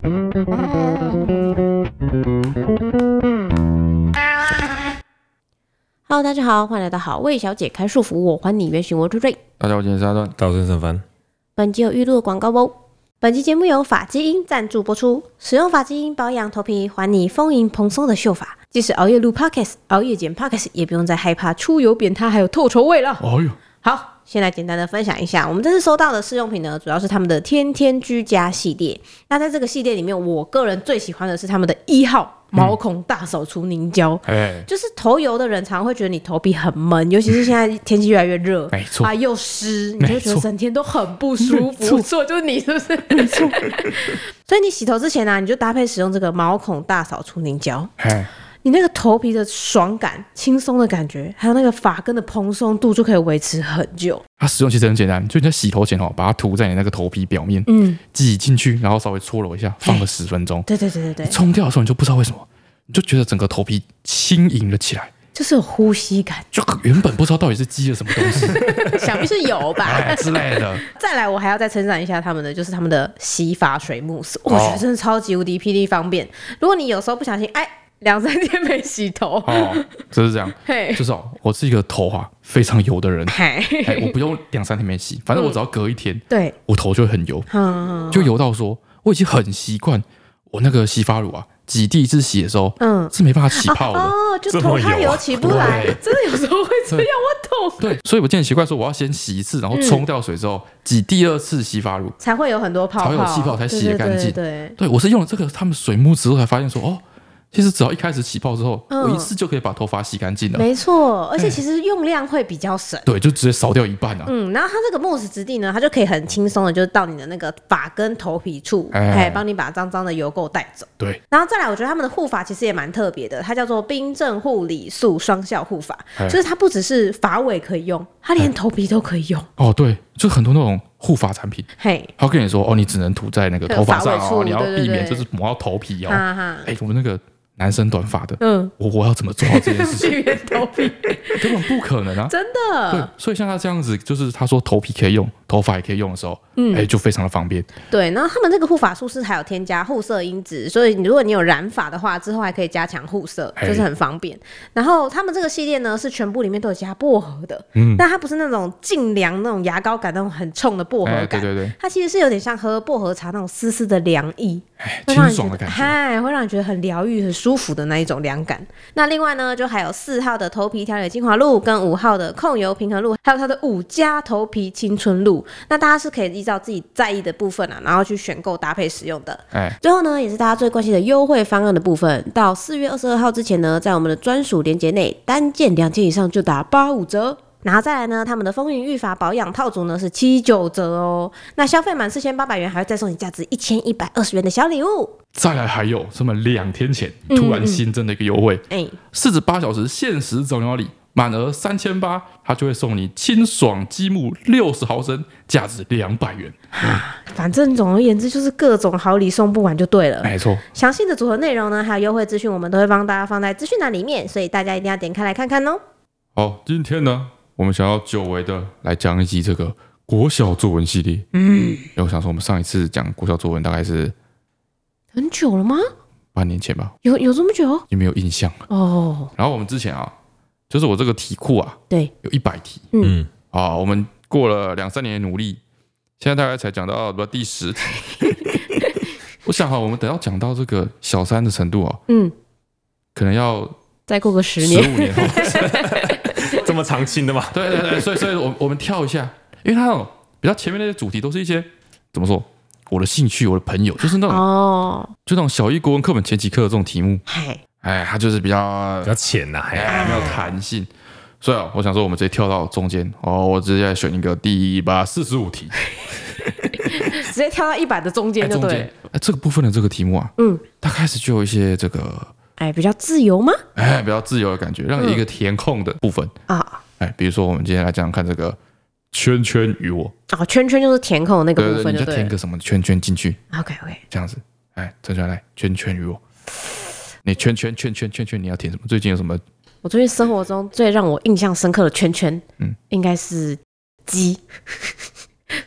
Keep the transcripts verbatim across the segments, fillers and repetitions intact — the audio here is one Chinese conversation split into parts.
Hello， 大家好，欢迎来到好味小姐开束缚，我还你原形，我是瑞。 大家好，我今天是阿段， 道声沈帆。 本集有预录广告哦。本期节目由发基因赞助播出，使用发基因保养头皮，还你丰盈蓬松的秀发。即使熬夜录 Podcast， 熬夜剪 Podcast， 也不用再害怕出油扁塌还有透臭味了。 哎呦， 好，先来简单的分享一下，我们这次收到的试用品呢，主要是他们的天天居家系列。那在这个系列里面，我个人最喜欢的是他们的一号毛孔大扫除凝胶。 哎， 就是头油的人常常会觉得你头皮很闷，尤其是现在天气越来越热， 没错啊又湿，你就觉得整天都很不舒服。错，就是你是不是？没错。所以你洗头之前呢、啊，你就搭配使用这个毛孔大扫除凝胶。 哎， 你那个头皮的爽感、轻松的感觉，还有那个发根的蓬松度，就可以维持很久。 它使用其实很简单，就你在洗头前哦，把它涂在你那个头皮表面，嗯，挤进去，然后稍微搓揉一下，放个十分钟。 对对对对对， 冲掉的时候你就不知道为什么，你就觉得整个头皮轻盈了起来， 就是有呼吸感， 就原本不知道到底是积了什么东西， 想必是有吧、 哎之类的。 再来，我还要再称赞一下他们的，就是他们的洗发水慕斯，我觉得真的超级无敌霹雳方便。如果你有时候不小心，哎。两三天没洗头哦，就是这样，就是哦，我是一个头啊非常油的人，哎，我不用两三天没洗，反正我只要隔一天，嗯、 对， 我头就会很油，嗯、就油到说我已经很习惯我那个洗发乳啊，挤第一次洗的时候，嗯，是没办法起泡的， 哦，哦就头它油起不来，真的有时候会这样，我懂。 对，所以我见习惯说我要先洗一次，然后冲掉水之后，挤、嗯、第二次洗发乳， 才会有很多泡泡， 才会有气泡，才洗得干净。 对, 对, 对, 对, 对，我是用了这个他们水慕之后才发现说，哦。其实只要一开始起泡之后，嗯、我一次就可以把头发洗干净了。 没错，而且其实用量会比较省。 对，就直接烧掉一半啊。 嗯，然后它这个慕斯质地呢，它就可以很轻松的，就是到你的那个发根头皮处，哎，帮你把脏脏的油垢带走。 对， 然后再来，我觉得他们的护发其实也蛮特别的，它叫做冰镇护理素双效护发，就是它不只是发尾可以用，它连头皮都可以用。 哦，对，就很多那种护发产品，嘿，他跟你说哦，你只能涂在那个头发上哦，你要避免就是抹到头皮哦。哎，我们那个。男生短发的，嗯，我我要怎么做到这件事情？ 避免头皮根本不可能啊！ 真的。 对，所以像他这样子，就是他说头皮可以用，头发也可以用的时候，嗯，哎，就非常的方便。 对，然后他们这个护发素是还有添加护色因子，所以如果你有染发的话，之后还可以加强护色，就是很方便。然后他们这个系列呢，是全部里面都有加薄荷的，嗯，但它不是那种净凉那种牙膏感那种很冲的薄荷感， 对对对， 它其实是有点像喝薄荷茶那种丝丝的凉意， 哎，清爽的感觉， 嗨，会让你觉得很疗愈、很舒服的那一种凉感。那另外呢，就还有四号的头皮调理精华露，跟五号的控油平衡露，还有它的五加头皮青春露。那大家是可以依照自己在意的部分啊，然后去选购搭配使用的。哎，最后呢，也是大家最关心的优惠方案的部分，到四月二十二号之前呢，在我们的专属链接内，单件两件以上就打八五折。然后再来呢，他们的风云育发保养套组呢是七九折哦。那消费满四千八百元，还会再送你价值一千一百二十元的小礼物。 再来还有这么两天前突然新增的一个优惠，哎、嗯，四十八小时限时早鸟礼，满额三千八，它就会送你清爽积木六十毫升，价值两百元。 反正总而言之，就是各种好礼送不完就对了。 没错， 详细的组合内容呢，还有优惠资讯，我们都会帮大家放在资讯栏里面，所以大家一定要点开来看看哦。 好，今天呢，我们想要久违的来讲一集这个国小作文系列。嗯，因为我想说，我们上一次讲国小作文大概是很久了吗？ 八年前吧。有有这么久？ 有没有印象哦？然后我们之前啊，就是我这个题库啊，对，有一百题。嗯，啊，我们过了两三年的努力，现在大概才讲到第十题。我想哈，我们等到讲到这个小三的程度啊，嗯，可能要再过个十年、 十五年后。 这么长青的吗？ 对对对，所以所以我我们跳一下，因为它那种比较前面那些主题都是一些怎么说，我的兴趣，我的朋友，就是那种哦，就那种小一国文课本前几课的这种题目，哎，它就是比较比较浅呐、啊， 哎，没有弹性。所以啊，我想说，我们直接跳到中间哦，我直接选一个第一百四十五题， 直接跳到一百的中间就对了。 哎，这个部分的这个题目啊，嗯，它开始就有一些这个。 哎，比较自由吗？ 哎，比较自由的感觉，让你一个填空的部分、嗯、啊。哎，比如说我们今天来讲讲看这个圈圈与我啊，圈圈就是填空的那个部分， 对对，你就填个什么圈圈进去。 OK OK， 这样子，哎，陈圈来圈圈与我，你圈圈圈圈圈圈，你要填什么？最近有什么？ 我最近生活中最让我印象深刻的圈圈，嗯，应该是鸡。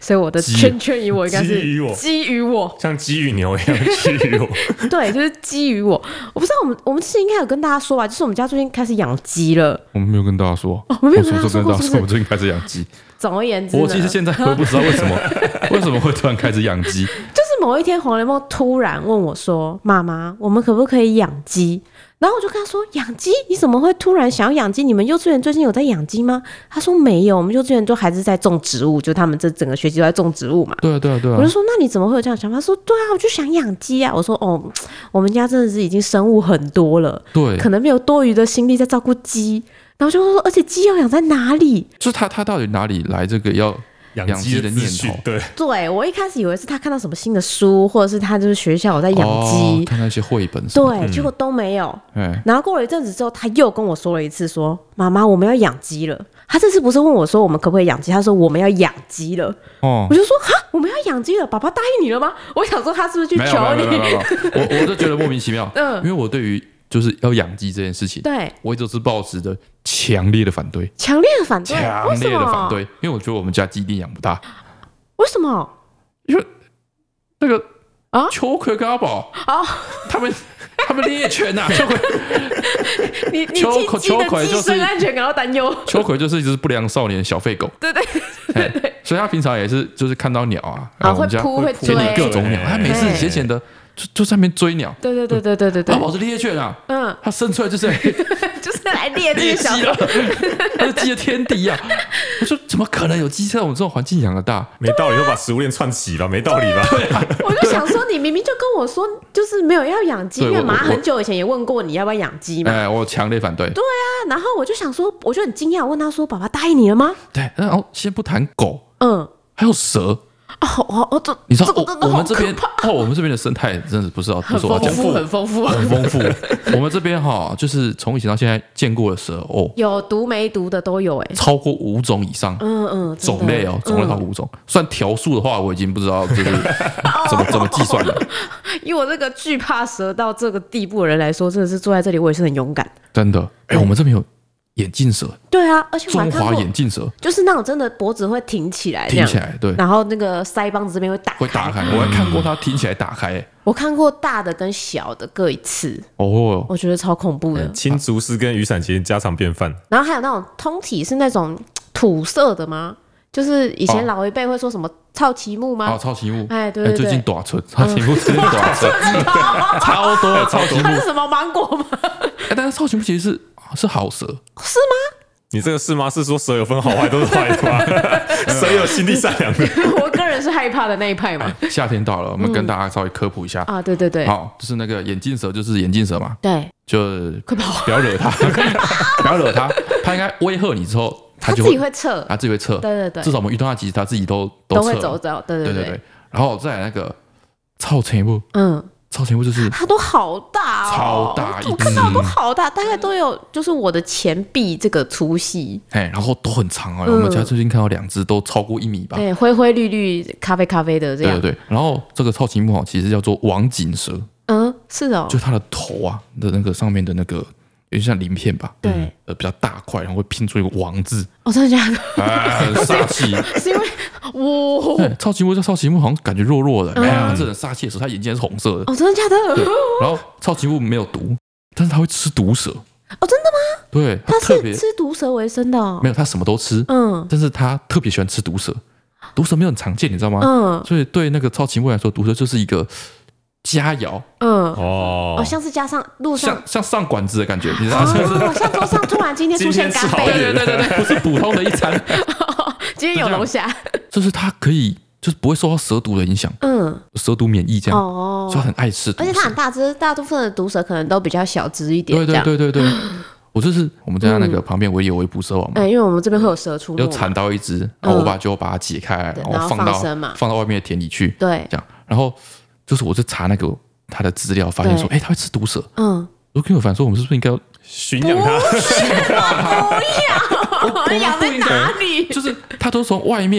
所以我的圈圈鱼我应该是基于我， 基于我， 像基于牛一样基于我。 对，就是基于我。我不知道我们我们之前应该有跟大家说吧，就是我们家最近开始养鸡了。 我们没有跟大家说， 哦、我们没有跟大家说过， 我是不是？ 我最近开始养鸡。 总而言之， 我其实现在我不知道为什么为什么会突然开始养鸡。 就是某一天黄雷梦突然问我说：“妈妈，我们可不可以养鸡？”然后我就跟他说：“养鸡？你怎么会突然想要养鸡？你们幼稚园最近有在养鸡吗？”他说：“没有，我们幼稚园都还是在种植物，就他们这整个学期都在种植物嘛。” 对啊，对啊，对啊。 我就说：“那你怎么会有这样的想法？”他说：“对啊，我就想养鸡啊。”我说：“哦，我们家真的是已经生物很多了， 对， 可能没有多余的心力在照顾鸡。”然后就说：“而且鸡要养在哪里？” 就是他他到底哪里来这个要养鸡的念头？ 对， 对我一开始以为是他看到什么新的书，或者是他就是学校有在养鸡， 哦、看那些绘本， 对、嗯，结果都没有。 嗯， 然后过了一阵子之后，他又跟我说了一次说，说妈妈，我们要养鸡了。他这次不是问我说我们可不可以养鸡，他说我们要养鸡了。哦，我就说哈，我们要养鸡了，爸爸答应你了吗？我想说他是不是去求你？ 我我就觉得莫名其妙，嗯，因为我对于就是要养鸡这件事情， 对我一直都是抱持着强烈的反对， 强烈的反对， 强烈的反对，因为我觉得我们家鸡一定养不大。 为什么？ 因为那个啊，秋葵跟阿宝啊，他们他们猎犬呐、啊，秋葵， 你你替鸡的鸡生安全感到担忧。 秋葵就是一只不良少年小废狗， 对对对对， 所以他平常也是就是看到鸟啊， 啊会扑会追各种鸟，他每次闲闲的。就就在那边追鸟， 对对对对对对对， 阿宝是猎犬啊，嗯，他生出来就是就是来猎这些小鸡了，他是鸡的天敌啊！我说怎么可能有鸡在我们这种环境养得大？ 没道理，都把食物链串起吧，没道理吧？ 对啊， 我就想说，你明明就跟我说，就是没有要养鸡，因为妈很久以前也问过你要不要养鸡嘛。 哎，我强烈反对。 对啊，然后我就想说，我就很惊讶，问他说：“爸爸答应你了吗？” 对，然后先不谈狗，嗯，还有蛇。 哦哦哦，这你知道我我们这边哦，我们这边的生态真的不是要不是我讲很丰富很丰富。我们这边哈，就是从以前到现在见过的蛇哦， 有毒没毒的都有哎， 超过五种以上，嗯嗯，种类哦，种类超过五种。算条数的话，我已经不知道就是怎么怎么计算了。 以我这个惧怕蛇到这个地步的人来说，真的是坐在这里，我也是很勇敢。 真的，哎，我们这边有。眼镜蛇， 对啊，而且我还看过中华眼镜蛇， 就是那种真的脖子会挺起来， 挺起来，对， 然后那个腮帮子这边会打开， 会打开。我还看过它挺起来打开、欸， 我看过大的跟小的各一次， 哦， 我觉得超恐怖的。 青竹丝跟雨伞其实家常便饭， 然后还有那种通体是那种土色的吗？就是以前老一辈会说什么草旗木吗？ 哦，草旗木， 哎，对对对， 最近短春，草旗木最近短春，超多草旗木。 它是什么芒果吗？ 哎，但是草旗木其实是是好蛇， 是吗？ 你这个是吗？是说蛇有分好坏都是坏的吗？蛇有心地善良的。 我个人是害怕的那一派嘛。 夏天到了，我们跟大家稍微科普一下啊，对对对， 好，就是那个眼镜蛇，就是眼镜蛇嘛， 对， 就快跑， 不要惹它，不要惹它，它应该威吓你之后， 它自己会撤， 它自己会撤， 对对对， 至少我们遇到它，其实它自己都都会走走，对对对对，然后再来那个草青木，嗯。超前部就是它都好大哦， 超大一只， 我看到都好大，大概都有就是我的前臂这个粗细， 哎，然后都很长哦。嗯、我们家最近看到两只都超过一米吧， 对，灰灰绿绿、咖啡咖啡的这样。 对对对，然后这个超级木哈其实叫做王锦蛇， 嗯，是哦， 就它的头啊的那个上面的那个有点像鳞片吧， 对， 呃比较大块，然后会拼出一个王字。 哦，真的假的？ 啊，很杀气， 是因为。哇， 超级木叫超级木，好像感觉弱弱的。哎呀，这很杀气的时候，他眼睛是红色的。 哦，真的假的？ 然后超级木没有毒，但是他会吃毒蛇。 哦，真的吗？ 对， 他特别吃毒蛇为生的。 没有，他什么都吃。嗯，但是他特别喜欢吃毒蛇。毒蛇没有很常见，你知道吗？嗯，所以对那个超级木来说，毒蛇就是一个佳肴。嗯， 哦， 哦，像是加上路上像像上馆子的感觉，你知道吗？ 哦，像桌上突然今天出现干贝， 对对对对，不是普通的一餐。 今天有龙虾， 就是它可以，就是不会受到蛇毒的影响，嗯，蛇毒免疫这样，哦，所以很爱吃毒蛇， 而且它很大只，大部分的毒蛇可能都比较小只一点， 对对对对对，我就是我们家那个旁边唯有微捕蛇网嘛， 嗯，因为我们这边会有蛇出没， 有产到一只，然后我爸就把它解开，然后放到放到外面的田里去， 对， 这样，然后就是我就查那个他的资料，发现说，哎，他会吃毒蛇，嗯，我跟我反说，我们是不是应该要驯养它？ 不要，我养在哪里？ 就是他都从外面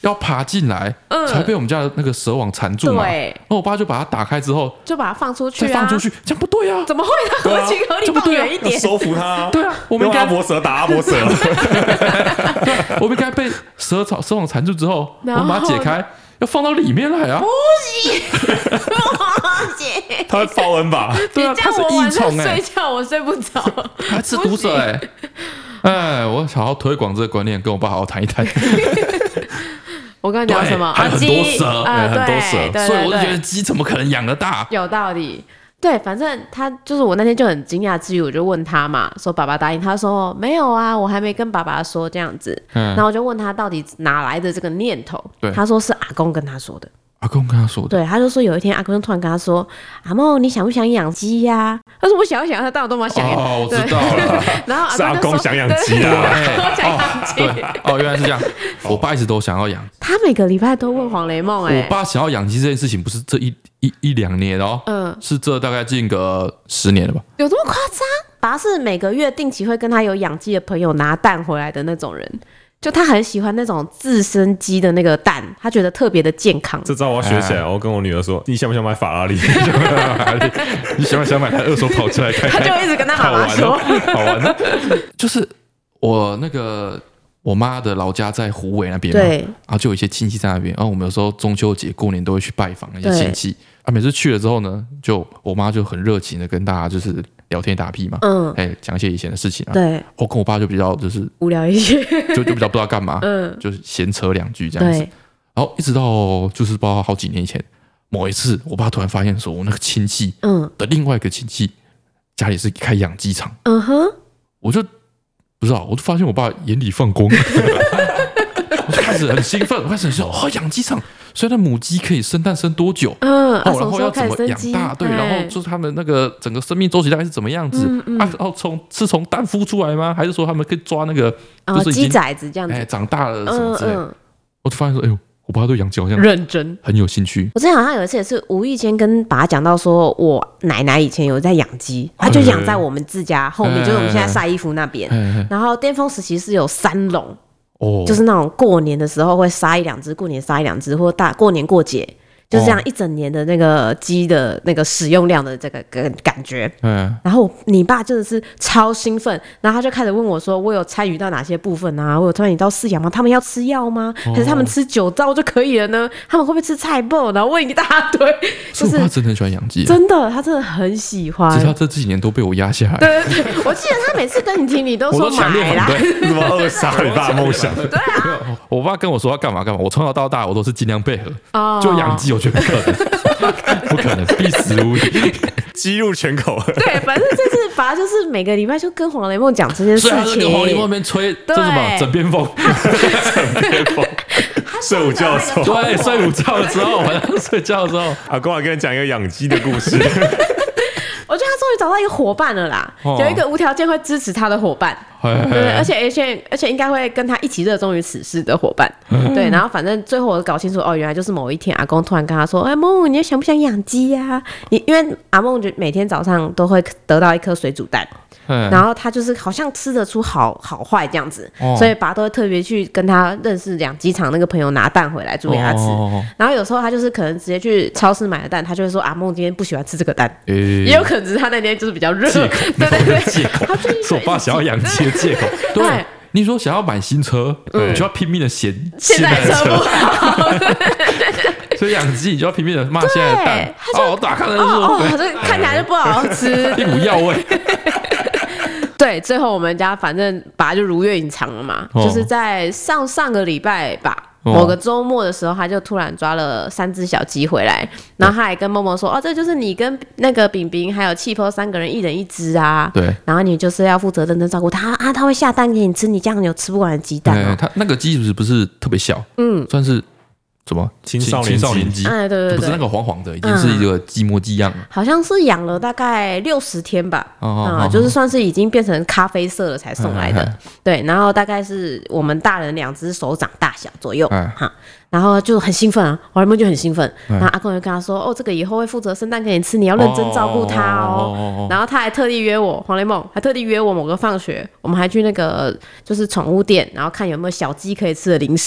要爬进来，嗯，才被我们家的那个蛇网缠住嘛。对，然后我爸就把它打开之后， 就把它放出去、啊， 再放出去，这样不对啊？ 怎么会？它合情合理放远一点， 收服它、啊。 对啊，我们应该阿伯蛇打阿伯蛇。 我们应该被蛇草蛇网缠住之后，我们把它解开，要放到里面来啊！ 不行，不行， 它会报恩吧？ 对啊，它是益虫哎、 欸，睡觉我睡不着， 它吃毒蛇哎、欸。哎，我好好推广这个观念，跟我爸好好谈一谈。 我刚刚讲什么？ 还有很多蛇， 呃、 很多蛇，所以我就觉得鸡怎么可能养得大？ 有道理。对，反正他就是我那天就很惊讶，至于我就问他嘛，说爸爸答应，他说没有啊，我还没跟爸爸说这样子。嗯，然后我就问他到底哪来的这个念头？对，他说是阿公跟他说的。 阿公跟他说的， 对，他就说有一天阿公突然跟他说：“阿梦，你想不想养鸡呀、啊？”他说：“我想想，他当然都蛮想养。” 哦，我知道了。 然后阿公想养鸡啊， 我想养鸡。 哦，原来是这样。我爸一直都想要养。 他每个礼拜都问黄雷梦，哎， 我爸想要养鸡这件事情不是这一一一两年哦，嗯，是这大概近个十年了吧？ 有这么夸张？爸是每个月定期会跟他有养鸡的朋友拿蛋回来的那种人。就他很喜欢那种自生鸡的那个蛋，他觉得特别的健康。 这招我要学起来。我跟我女儿说：“你想不想买法拉利？ 你想不想买台二手跑车来开？” 他就一直跟他妈妈说：“ 好玩的。”就是我那个我妈的老家在虎尾那边嘛，对，然后就有一些亲戚在那边。然后我们有时候中秋节、过年都会去拜访那些亲戚。啊，每次去了之后呢，就我妈就很热情的跟大家就是聊天打屁嘛，嗯，哎，讲一些以前的事情啊。对，我跟我爸就比较就是无聊一些， 就就比较不知道干嘛，嗯，就是闲扯两句这样子。然后一直到就是不知道好几年前，某一次，我爸突然发现说，我那个亲戚，嗯，的另外一个亲戚家里是开养鸡场，嗯哼，我就不知道，我就发现我爸眼里放光，我就开始很兴奋，我开始说，哦，养鸡场。所以那母鸡可以生蛋生多久？嗯，哦，然后要怎么养大？对，然后就是他们那个整个生命周期大概是怎么样子？嗯嗯、啊，然后从是从蛋孵出来吗？还是说他们可以抓那个就是鸡崽子这样子？ 哎，长大了什么之类的？嗯嗯、我就发现说，哎呦，我爸对养鸡好像认真， 很有兴趣。 我之前好像有一次也是无意间跟爸讲到说，我奶奶以前有在养鸡，她就养在我们自家后面，就是我们现在晒衣服那边。然后巅峰时期是有三笼。Oh. 就是那种过年的时候会杀一两只，过年杀一两只，或大过年过节，就是这样一整年的那个鸡的那个使用量的这个感觉。嗯，然后你爸真的是超兴奋，然后他就开始问我说：“我有参与到哪些部分啊？我有参与到饲养吗？他们要吃药吗？还是他们吃酒糟就可以了呢？他们会不会吃菜脯？”然后问一大堆。 就是我爸真的很喜欢养鸡， 真的，他真的很喜欢。 只是他这几年都被我压下来。 对对对，我记得他每次跟你提，你都说买啦， 什么扼杀你爸的梦想？ 对啊， 我爸跟我说要干嘛干嘛，我从小到大我都是尽量配合。哦，就养鸡，我觉得不可能，不可能，必死无疑， 鸡入犬口。 对，反正这次爸就是每个礼拜就跟黄雷梦讲这件事情， 所以他跟黄雷梦那边吹，这什么枕边风， 枕边风。睡午觉的时候， 对，睡午觉的时候，晚上睡觉的时候， 阿公还跟你讲一个养鸡的故事。 我觉得他终于找到一个伙伴了啦，哦、有一个无条件会支持他的伙伴，对，而且而且而且应该会跟他一起热衷于此事的伙伴，嗯、对。然后反正最后我搞清楚，哦，原来就是某一天阿公突然跟他说：“哎，梦，你想不想养鸡呀？”你因为阿梦就每天早上都会得到一颗水煮蛋。然后他就是好像吃得出好好坏这样子，哦、所以爸都会特别去跟他认识养鸡场那个朋友拿蛋回来煮给他吃。哦、然后有时候他就是可能直接去超市买的蛋，他就会说阿梦今天不喜欢吃这个蛋，欸、也有可能只是他那天就是比较热， 借口，对对对，借口，是我爸想要养鸡的借口。对，你说想要买新车，嗯、就要拼命的嫌现在的车不好。 所以养鸡你就要拼命的骂现在的蛋，哦，我打开了就说， 哦，这看起来就不好吃， 一股药味。 对，最后我们家反正爸就如愿以偿了嘛，哦、就是在上上个礼拜吧，哦、某个周末的时候，他就突然抓了三只小鸡回来，然后他还跟默默说：“哦，这就是你跟那个饼饼还有气泡三个人一人一只啊。”对，然后你就是要负责认真照顾它啊，它会下蛋给你吃，你这样你有吃不完的鸡蛋哦。 它那个鸡是不是不是特别小？嗯，算是。什么青少年青少年鸡？ 哎，对对对， 不是那个黄黄的，已经是一个鸡模鸡样了。 好像是养了大概六十天吧，啊，就是算是已经变成咖啡色了才送来的。对，然后大概是我们大人两只手掌大小左右，哈，然后就很兴奋啊，黄雷梦就很兴奋，然后阿公就跟他说：“哦，这个以后会负责生蛋给你吃，你要认真照顾它哦。”然后他还特地约我，黄雷梦还特地约我某个放学，我们还去那个就是宠物店，然后看有没有小鸡可以吃的零食。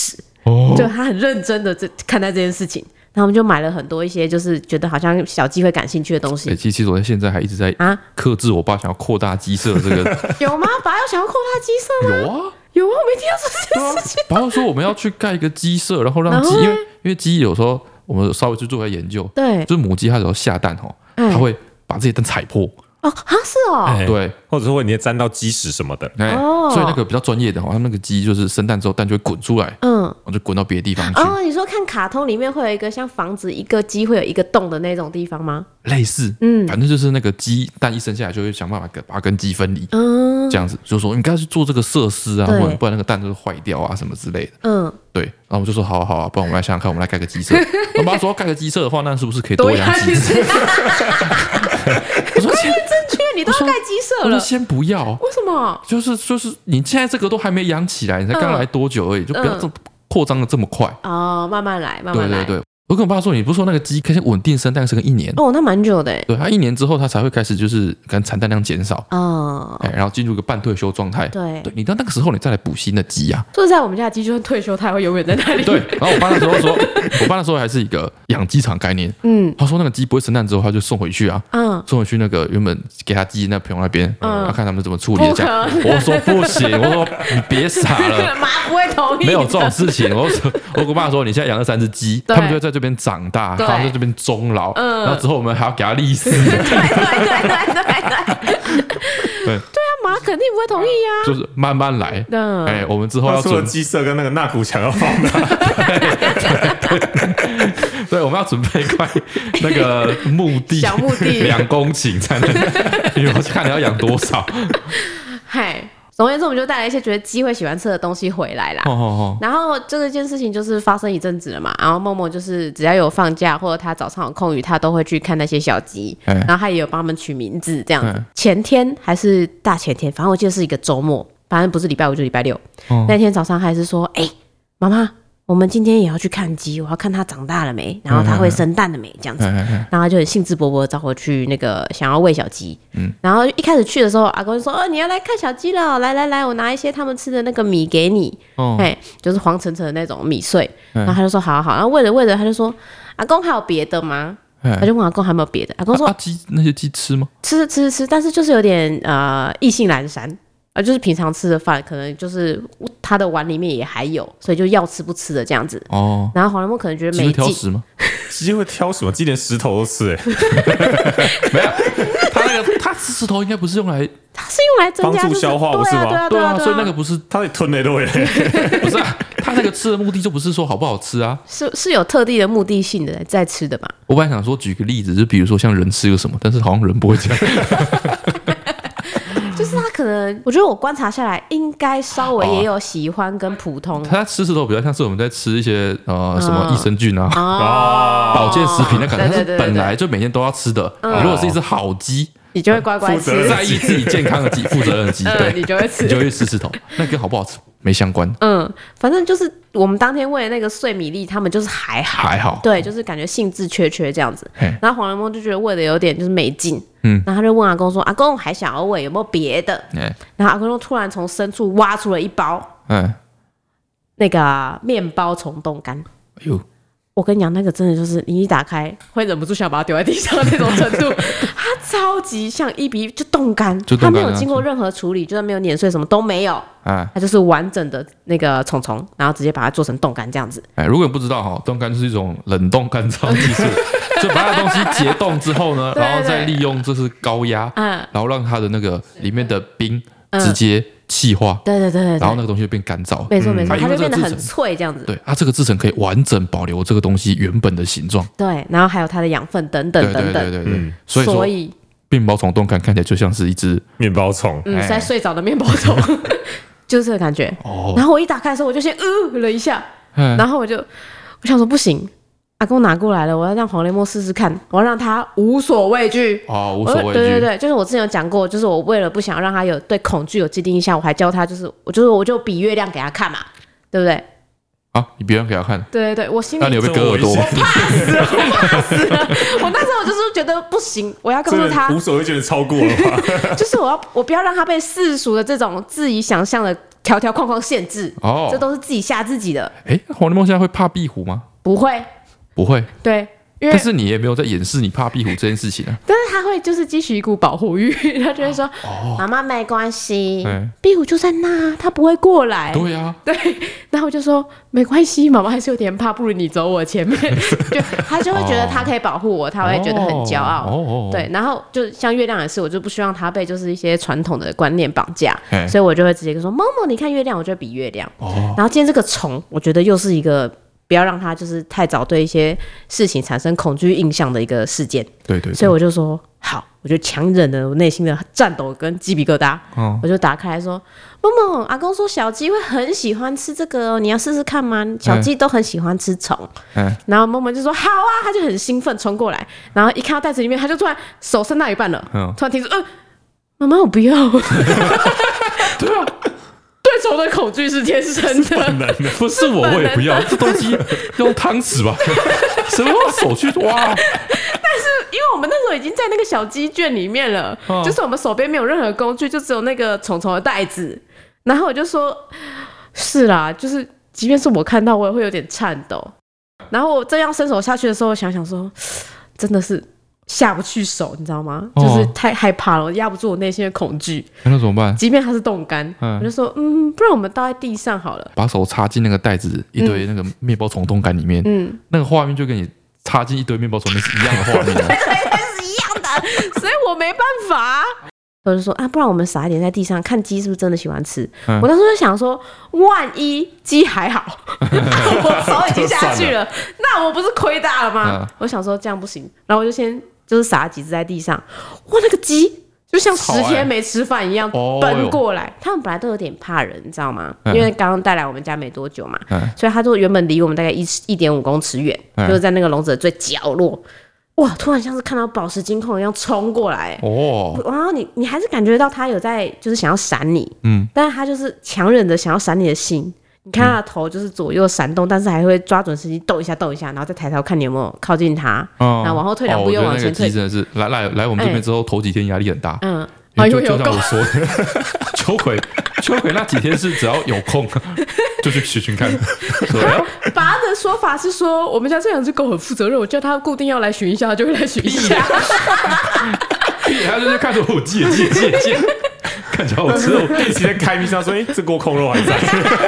哦， 就他很认真的看待这件事情。然后我们就买了很多一些，就是觉得好像小鸡会感兴趣的东西。 欸、其实我在现在还一直在啊克制我爸想要扩大鸡舍这个。 有吗？爸有想要扩大鸡舍吗？ 有啊， 有啊，我没听到这件事情。 爸说我们要去盖一个鸡舍，然后让鸡，因为因为鸡有时候我们稍微去做一下研究， 对， 就是母鸡它有时候下蛋吼，它会把这些蛋踩破。 哦，啊是哦， 欸、对， 或者说你也沾到鸡屎什么的， 欸哦、所以那个比较专业的，他们那个鸡就是生蛋之后蛋就会滚出来，嗯，然后就滚到别的地方去。 哦，你说看卡通里面会有一个像房子，一个鸡会有一个洞的那种地方吗？ 类似，嗯，反正就是那个鸡蛋一生下来就会想办法把它跟鸡分离，嗯，这样子，就说你该去做这个设施啊，或者不然那个蛋就会坏掉啊什么之类的，嗯，对，然后我就说好啊好啊，不然我们来想想看，我们来盖个鸡舍。我妈说盖个鸡舍的话，那是不是可以多养几只？我说先正确，你都要盖鸡舍了。 我说先不要， 为什么？ 就是就是你现在这个都还没养起来，你才刚来多久而已，就不要这么扩张的这么快哦，慢慢来，慢慢来。 对对对。我跟我爸说，你不是说那个鸡可以稳定生蛋生个一年哦，那蛮久的哎。 对，它一年之后它才会开始就是可能产蛋量减少哦，然后进入一个半退休状态。 对， 对你到那个时候你再来补新的鸡啊。 说实在，我们家的鸡就算退休，它也会永远在那里。 对，然后我爸那时候说，我爸那时候还是一个养鸡场概念。嗯，他说那个鸡不会生蛋之后，他就送回去啊，嗯，送回去那个原本给他鸡那朋友那边，嗯，看他们怎么处理这样。我说不行，我说你别傻了， 妈不会同意， 没有这种事情。我说我跟我爸说，你现在养了三只鸡，他们就会在这边长大。他们在这边终老，嗯，然后之后我们还要给他利息。对对对对对对对对啊， 妈肯定不会同意呀、啊， 就是慢慢来。嗯，哎，我们之后要除了鸡舍跟那个纳苦墙要放的， 对, 对, 对，我们要准备一块那个墓地， 小墓地两公顷才能，因为我看你要养多少。 嗨。总而言之，我们就带了一些觉得鸡会喜欢吃的东西回来啦。哦哦哦然后这个件事情就是发生一阵子了嘛。然后默默就是只要有放假或者他早上有空余，他都会去看那些小鸡。然后他也有帮他们取名字这样子。前天还是大前天，反正我记得是一个周末，反正不是礼拜五就礼拜六。哦、那天早上还是说，哎、欸，妈妈。我们今天也要去看鸡，我要看它长大了没，然后它会生蛋了没，这样子。然后他就很兴致勃勃的找我去那个想要喂小鸡。嗯，然后一开始去的时候，阿公就说：“哦，你要来看小鸡了，来来来，我拿一些他们吃的那个米给你。”哦，哎，就是黄澄澄的那种米碎。然后他就说：“好好好。”然后喂着喂着，他就说：“阿公还有别的吗？”他就问阿公还有没有别的。阿公说：“ 啊，鸡那些鸡吃吗？” 吃吃吃，但是就是有点呃意兴阑珊。啊，就是平常吃的饭，可能就是他的碗里面也还有，所以就要吃不吃的这样子。哦。然后黄连木可能觉得没劲。 鸡会挑食吗？ 鸡会挑什么？鸡连石头都吃哎、欸。 没有，他那个他吃石头应该不是用来， 他是用来增加、就是、 帮助消化，不是吗？ 对啊， 对啊， 所以那个不是他得吞嘞，对不是啊，他那个吃的目的就不是说好不好吃啊， 是是有特地的目的性的在吃的吧？ 我本来想说举个例子，就比如说像人吃个什么，但是好像人不会这样。 就是他可能，我觉得我观察下来，应该稍微也有喜欢跟普通。 他吃石头比较像是我们在吃一些呃什么益生菌啊、哦、保健食品，那感觉它是本来就每天都要吃的。嗯、如果是一只好鸡， 你就会乖乖吃， 在意自己健康的鸡，负责任的鸡，对、 嗯，你就会吃， 你就会吃石头，那跟好不好吃没相关。 嗯，反正就是我们当天喂的那个碎米粒，他们就是还好， 还好， 对，就是感觉兴致缺缺这样子。然后黄连梦就觉得喂的有点就是没劲。嗯，然后他就问阿公说：“阿公还想要喂，有没有别的？”欸、然后阿公就突然从深处挖出了一包，嗯，那个面包虫冻干。哎呦，我跟你讲，那个真的就是你一打开会忍不住想把它丢在地上的那种程度。它超级像一比就冻干，它没有经过任何处理，就是没有碾碎，什么都没有。啊，它就是完整的那个虫虫，然后直接把它做成冻干这样子。 哎，如果你不知道哈，冻干就是一种冷冻干燥技术。就把它的东西解冻之后呢，然后再利用就是高压，嗯，然后让它的那个里面的冰直接气化， 对对对对， 然后那个东西就变干燥， 没错没错，它就变得很脆这样子。 对，它这个制成可以完整保留这个东西原本的形状， 对，然后还有它的养分等等等等， 对对对对，所以所以面包虫冻干看起来就像是一只面包虫， 嗯，在睡着的面包虫，就是这个感觉。哦，然后我一打开的时候，我就先呃了一下，然后我就我想说不行。阿公拿过来了，我要让黄连墨试试看，我要让他无所畏惧。 哦，无所畏惧。 对对对，就是我之前有讲过，就是我为了不想让他有对恐惧有既定印象，我还教他，就是我就是我就比月亮给他看嘛，对不对？ 啊，你比月亮给他看？ 对对对，我心里那你有被割耳朵？ 我怕死了，我怕死了！我那时候我就是觉得不行，我要告诉他， 无所畏惧的超过了吧？ 就是我要我不要让他被世俗的这种自己想象的条条框框限制，哦，这都是自己吓自己的。 哎，黄连梦现在会怕壁虎吗？ 不会， 不会， 对。 但是你也没有在掩饰你怕壁虎这件事情啊。 但是他会就是激起一股保护欲，他就会说：“妈、哦、妈没关系，壁虎就在那，他不会过来。” 对啊， 对。然后我就说没关系，妈妈还是有点怕，不如你走我前面。就他就会觉得他可以保护我，他会觉得很骄傲。哦、对，然后就像月亮也是，我就不希望他被就是一些传统的观念绑架，所以我就会直接说：“某某，你看月亮，我就会比月亮。哦”然后今天这个虫，我觉得又是一个。不要让他就是太早对一些事情产生恐惧印象的一个事件。 对 对, 对。 所以我就说好，我就强忍了我内心的颤抖跟鸡皮疙瘩。哦、我就打开来说：“梦梦，阿公说小鸡会很喜欢吃这个哦，你要试试看吗？小鸡都很喜欢吃虫。嗯”然后梦梦就说：“好啊！”他就很兴奋冲过来，然后一看到袋子里面，他就突然手伸到一半了，嗯、突然停住，嗯、呃，妈妈我不要。对啊。对虫的恐惧是天生的， 本能的，不是我我也不要，这东西用汤匙吧，什么用手去挖？但是因为我们那时候已经在那个小鸡圈里面了，哦、就是我们手边没有任何工具，就只有那个虫虫的袋子。然后我就说：“是啦，就是即便是我看到，我也会有点颤抖。”然后我这样伸手下去的时候，想想说，真的是。下不去手，你知道吗？哦、就是太害怕了，我压不住我内心的恐惧。 那怎么办？ 即便它是冻干，嗯、我就说，嗯，不然我们倒在地上好了。 把手插进那个袋子，一堆那个面包虫冻干里面，嗯，那个画面就跟你插进一堆面包虫那是一样的画面、啊， 对对，是一样的，所以我没办法。我就说啊，不然我们撒一点在地上，看鸡是不是真的喜欢吃。嗯、我当时就想说，万一鸡还好，我手已经下去了，那我不是亏大了吗？嗯、我想说这样不行，然后我就先。就是撒几只在地上，哇，那个鸡就像十天没吃饭一样奔过来。他们本来都有点怕人，你知道吗？嗯、因为刚刚带来我们家没多久嘛，嗯、所以他就原本离我们大概一一点五公尺远，嗯、就是在那个笼子的最角落。哇！突然像是看到宝石金控一样冲过来，哦，然后你你还是感觉到他有在就是想要闪你，嗯，但是他就是强忍着想要闪你的心。你看他的头就是左右闪动，但是还会抓准时机抖一下抖一下，然后再抬头看你有没有靠近他，哦、然后往后退两步又往前退。 哦、真的是来来来我们这边之后、欸、头几天压力很大，嗯，就就像我说的，秋葵秋葵那几天是只要有空就去寻寻看。 爸的说法是说，我们家这两只狗很负责任，我叫他固定要来寻一下，他就会来寻一下。 他就是看着我借借借借。看起来我吃了， 我一直在开冰箱说：“哎、欸，这锅空肉还在。”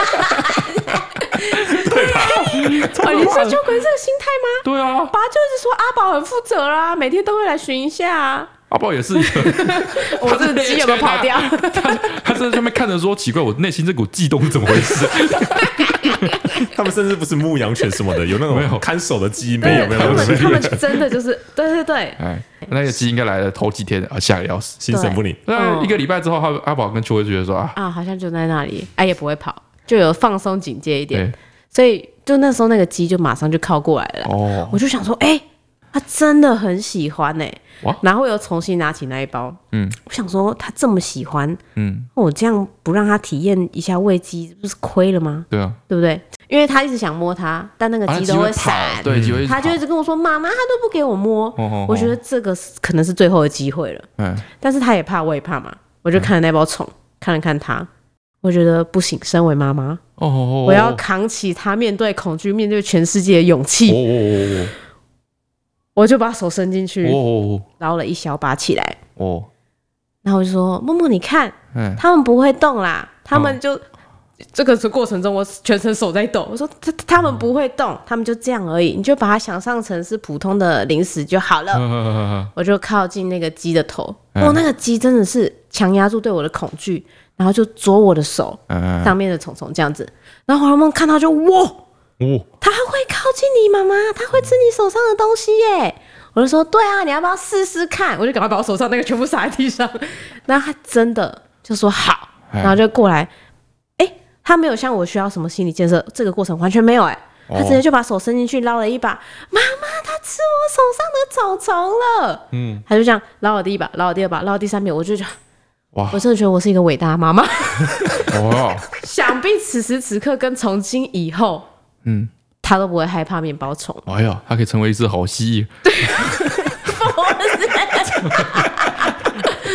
对吧？ 哦，你是秋葵这个心态吗？ 对啊， 爸就一直说阿宝很负责啦，每天都会来寻一下啊。 阿宝也是一个， 我这鸡有没有跑掉？ 他他在上面看着说：“奇怪，我内心这股悸动是怎么回事？” 他们甚至不是牧羊犬什么的，有那种看守的鸡没有没有？ 他们他们真的就是对对对， 哎，那个鸡应该来了头几天啊，吓个要死， 心神不宁。 那一个礼拜之后，阿阿宝跟秋葵就觉得说啊啊，好像就在那里，哎、啊、也不会跑，就有放松警戒一点，所以就那时候那个鸡就马上就靠过来了。哦，我就想说，哎、欸，他真的很喜欢哎、欸。然后又重新拿起那一包，嗯，我想说他这么喜欢，嗯，我这样不让他体验一下喂鸡，不是亏了吗？ 对啊， 对不对？因为他一直想摸它，但那个鸡都会闪、啊， 对，鸡会他就一直跟我说：“妈妈，他都不给我摸。哦哦”我觉得这个可能是最后的机会了，嗯，但是他也怕，我也怕嘛，我就看了那包虫，嗯、看了看他，我觉得不行，身为妈妈，哦哦哦我要扛起他面对恐惧、面对全世界的勇气。哦哦哦哦我就把手伸进去，哦、捞了一小把起来。哦，然后我就说：“默默，你看，嗯、他们不会动啦，他们就、哦、这个过程中，我全程手在抖。我说他他们不会动，他们就这样而已，你就把它想象成是普通的零食就好了。嗯”我就靠近那个鸡的头，嗯、哦，那个鸡真的是强压住对我的恐惧，然后就啄我的手、嗯、上面的虫虫这样子。然后黄龙梦看到就哇！哦，他会靠近你妈妈，他会吃你手上的东西耶！我就说对啊，你要不要试试看？我就赶快把我手上那个全部撒在地上。然后他真的就说好，然后就过来。哎、欸，他没有像我需要什么心理建设，这个过程完全没有哎。他直接就把手伸进去捞了一把，妈妈，他吃我手上的草虫了。嗯，他就这样捞了第一把，捞了第二把，捞了第三把，我就觉得哇，我真的觉得我是一个伟大的妈妈。哦，想必此时此刻跟从今以后。嗯，他都不会害怕面包虫。 哎呀，他可以成为一只好蜥蜴。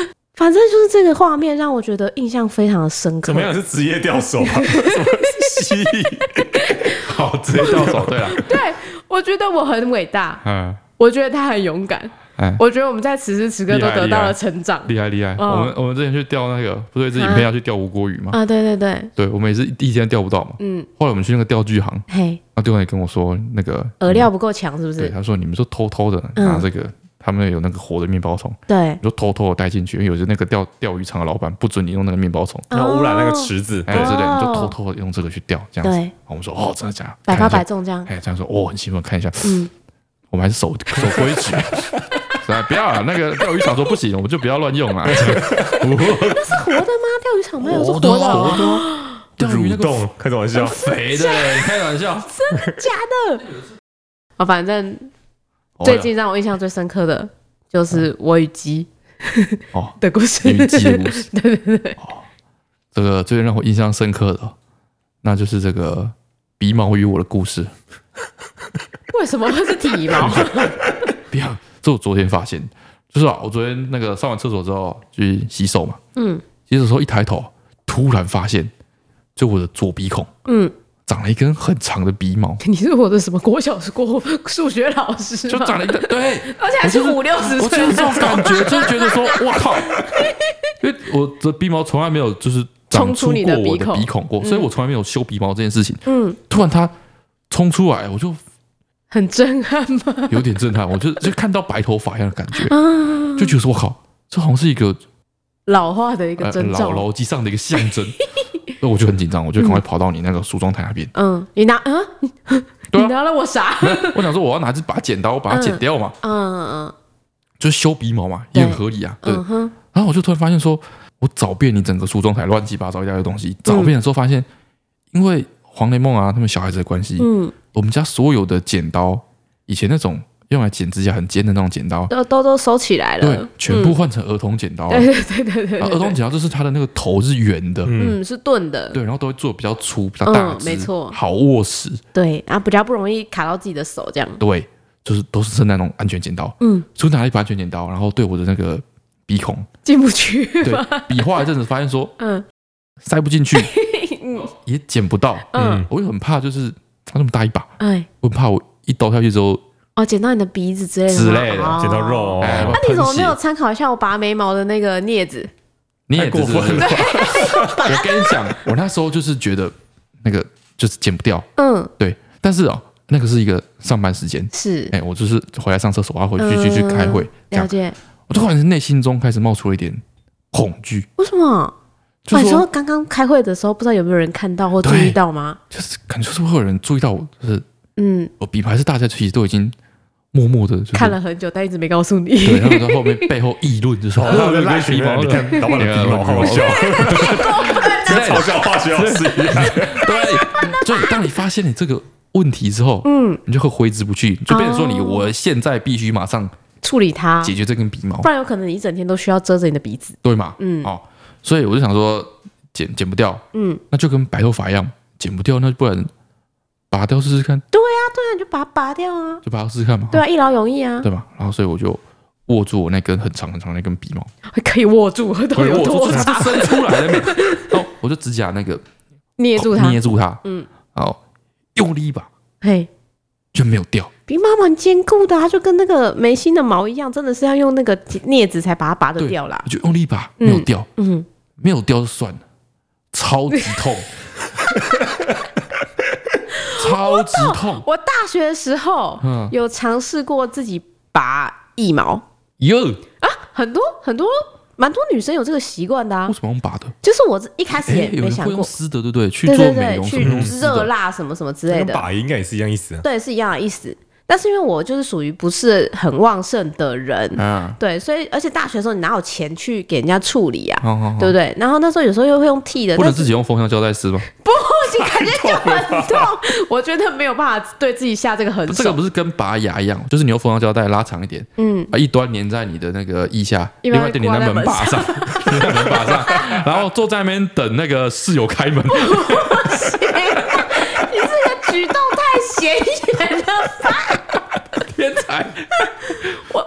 反正就是这个画面让我觉得印象非常的深刻。 怎么样是职业钓手啊？蜥蜴， 好，职业钓手，对啦， 对，我觉得我很伟大， 嗯， 我觉得他很勇敢。嗯、我觉得我们在此时此刻都得到了成长， 厉害厉害。哦、我们我们之前去钓那个，不是有一支影片要去钓无锅鱼吗？ 啊，对对对， 对，我们也是第一天钓不到嘛。嗯，后来我们去那个钓具行，嘿，那对方也跟我说，那个饵料不够强，是不是？ 对，他说你们说偷偷的拿这个，嗯、他们有那个活的面包虫， 对， 你就偷偷的带进去，因为有些那个钓钓鱼场的老板不准你用那个面包虫， 要污染那个池子， 哎之类，你就偷偷的用这个去钓，这样子。我们说哦，真的假的？ 百发百中这样。 哎，这样说，哦，很兴奋，看一下，嗯，我们还是守守规矩。不要啊！那个钓鱼场说不行，我们就不要乱用啊。那是活的吗？钓鱼场没有是活的， 活的。钓鱼那个开玩笑， 肥的，开玩笑， 真的假的？哦，反正最近让我印象最深刻的就是我与鸡哦的故事， 与鸡的故事。 对对对。 哦，这个最让我印象深刻的，那就是这个鼻毛与我的故事。 为什么会是体毛？ 不要。这我昨天发现，就是啊，我昨天那个上完厕所之后去洗手嘛，嗯，洗手的时候一抬头，突然发现，就我的左鼻孔，嗯，长了一根很长的鼻毛。 你是我的什么国小国数学老师吗？就长了一个，对， 而且还是五六十岁， 我就是这种感觉，就是觉得说，我靠，因为我的鼻毛从来没有就是长出过我的鼻孔过，所以我从来没有修鼻毛这件事情。嗯，突然它冲出来，我就。 很震撼吗？ 有点震撼，我就就看到白头发一样的感觉，啊、就觉得说我靠，这好像是一个老化的一个征兆， 呃、老牢记上的一个象征。那我就很紧张，我就赶快跑到你那个梳妆台那边。嗯， 你拿啊？你拿了我啥？ 我想说我要拿这把剪刀把它剪掉嘛。嗯嗯嗯，就是修鼻毛嘛，也很合理啊。对。嗯、然后我就突然发现说，我找遍你整个梳妆台乱七八糟一大堆东西，找遍的时候发现，因为黄雷梦啊他们小孩子的关系，嗯。我们家所有的剪刀，以前那种用来剪指甲很尖的那种剪刀， 都都都收起来了， 对，全部换成儿童剪刀。 对对对对对， 儿童剪刀就是它的那个头是圆的， 嗯，是钝的， 对，然后都会做比较粗、比较大只， 没错， 好握实， 对，然后比较不容易卡到自己的手，这样， 对，就是都是那种安全剪刀，嗯，就拿了一把安全剪刀，然后对我的那个鼻孔进不去， 对，比划一阵子，发现说，嗯，塞不进去，嗯，也剪不到，嗯，我又很怕，就是。它那么大一把，哎，我怕我一刀下去之后， 哦，剪到你的鼻子之类的， 之类的， 剪到肉。 那你怎么没有参考一下我拔眉毛的那个镊子？ 镊子是不是？我跟你讲，我那时候就是觉得那个就是剪不掉，嗯，对。但是哦，那个是一个上班时间，是，哎，我就是回来上厕所，然后回去去去开会， 了解。 我突然内心中开始冒出了一点恐惧， 为什么？你说刚刚开会的时候，不知道有没有人看到或注意到吗？ 就是感觉就是会有人注意到我，就是嗯，我比还是大家其实都已经默默的、就是、 看了很久，但一直没告诉你。 对，然后在后面背后议论，就说他们在皮毛，你看老板的皮毛好笑，跟嘲笑化学老师一样。 对，所以当你发现你这个问题之后，嗯，你就会挥之不去，就变成说你我现在必须马上处理它， 解决这根鼻毛， 不然有可能你一整天都需要遮着你的鼻子， 对嘛？嗯，哦。所以我就想说，剪剪不掉，嗯，那就跟白头发一样，剪不掉，那不然拔掉试试看。 对呀、啊，对啊，你就把它拔掉啊， 就把它试试看嘛。 对啊，一劳永逸啊， 对吧？然后所以我就握住我那根很长很长的那根鼻毛， 可以握住，都有多长？ 它伸出来了没？然后我就指甲那个捏住它， 捏住它，嗯，然后用力一把，嘿，就没有掉。 鼻毛蛮坚固的、啊，就跟那个眉心的毛一样，真的是要用那个镊子才把它拔得掉啦。 就用力一把，没有掉，嗯。嗯没有掉就算了，超级痛，超级痛。 我大学的时候、嗯、有尝试过自己拔腋毛， 有啊，很多很多，蛮多女生有这个习惯的啊。 为什么用拔的？ 就是我一开始也没想过， 有人会用丝的，对不对？去做美容， 对对对，去热蜡什么什么之类的， 拔应该也是一样意思、啊。 对，是一样的意思。但是因为我就是属于不是很旺盛的人，嗯，对，所以而且大学的时候你哪有钱去给人家处理啊，哦哦、对不对？然后那时候有时候又会用剃的， 或者自己用封箱胶带撕吗？ 不行，感觉就很痛，我觉得没有办法对自己下这个狠手。 这个不是跟拔牙一样，就是你用封箱胶带拉长一点，嗯，把一端粘在你的那个腋下，另外一端粘在门把上，粘在门把上，然后坐在那边等那个室友开门。 不行，你这个举动太显眼了吧？ 天才！ 我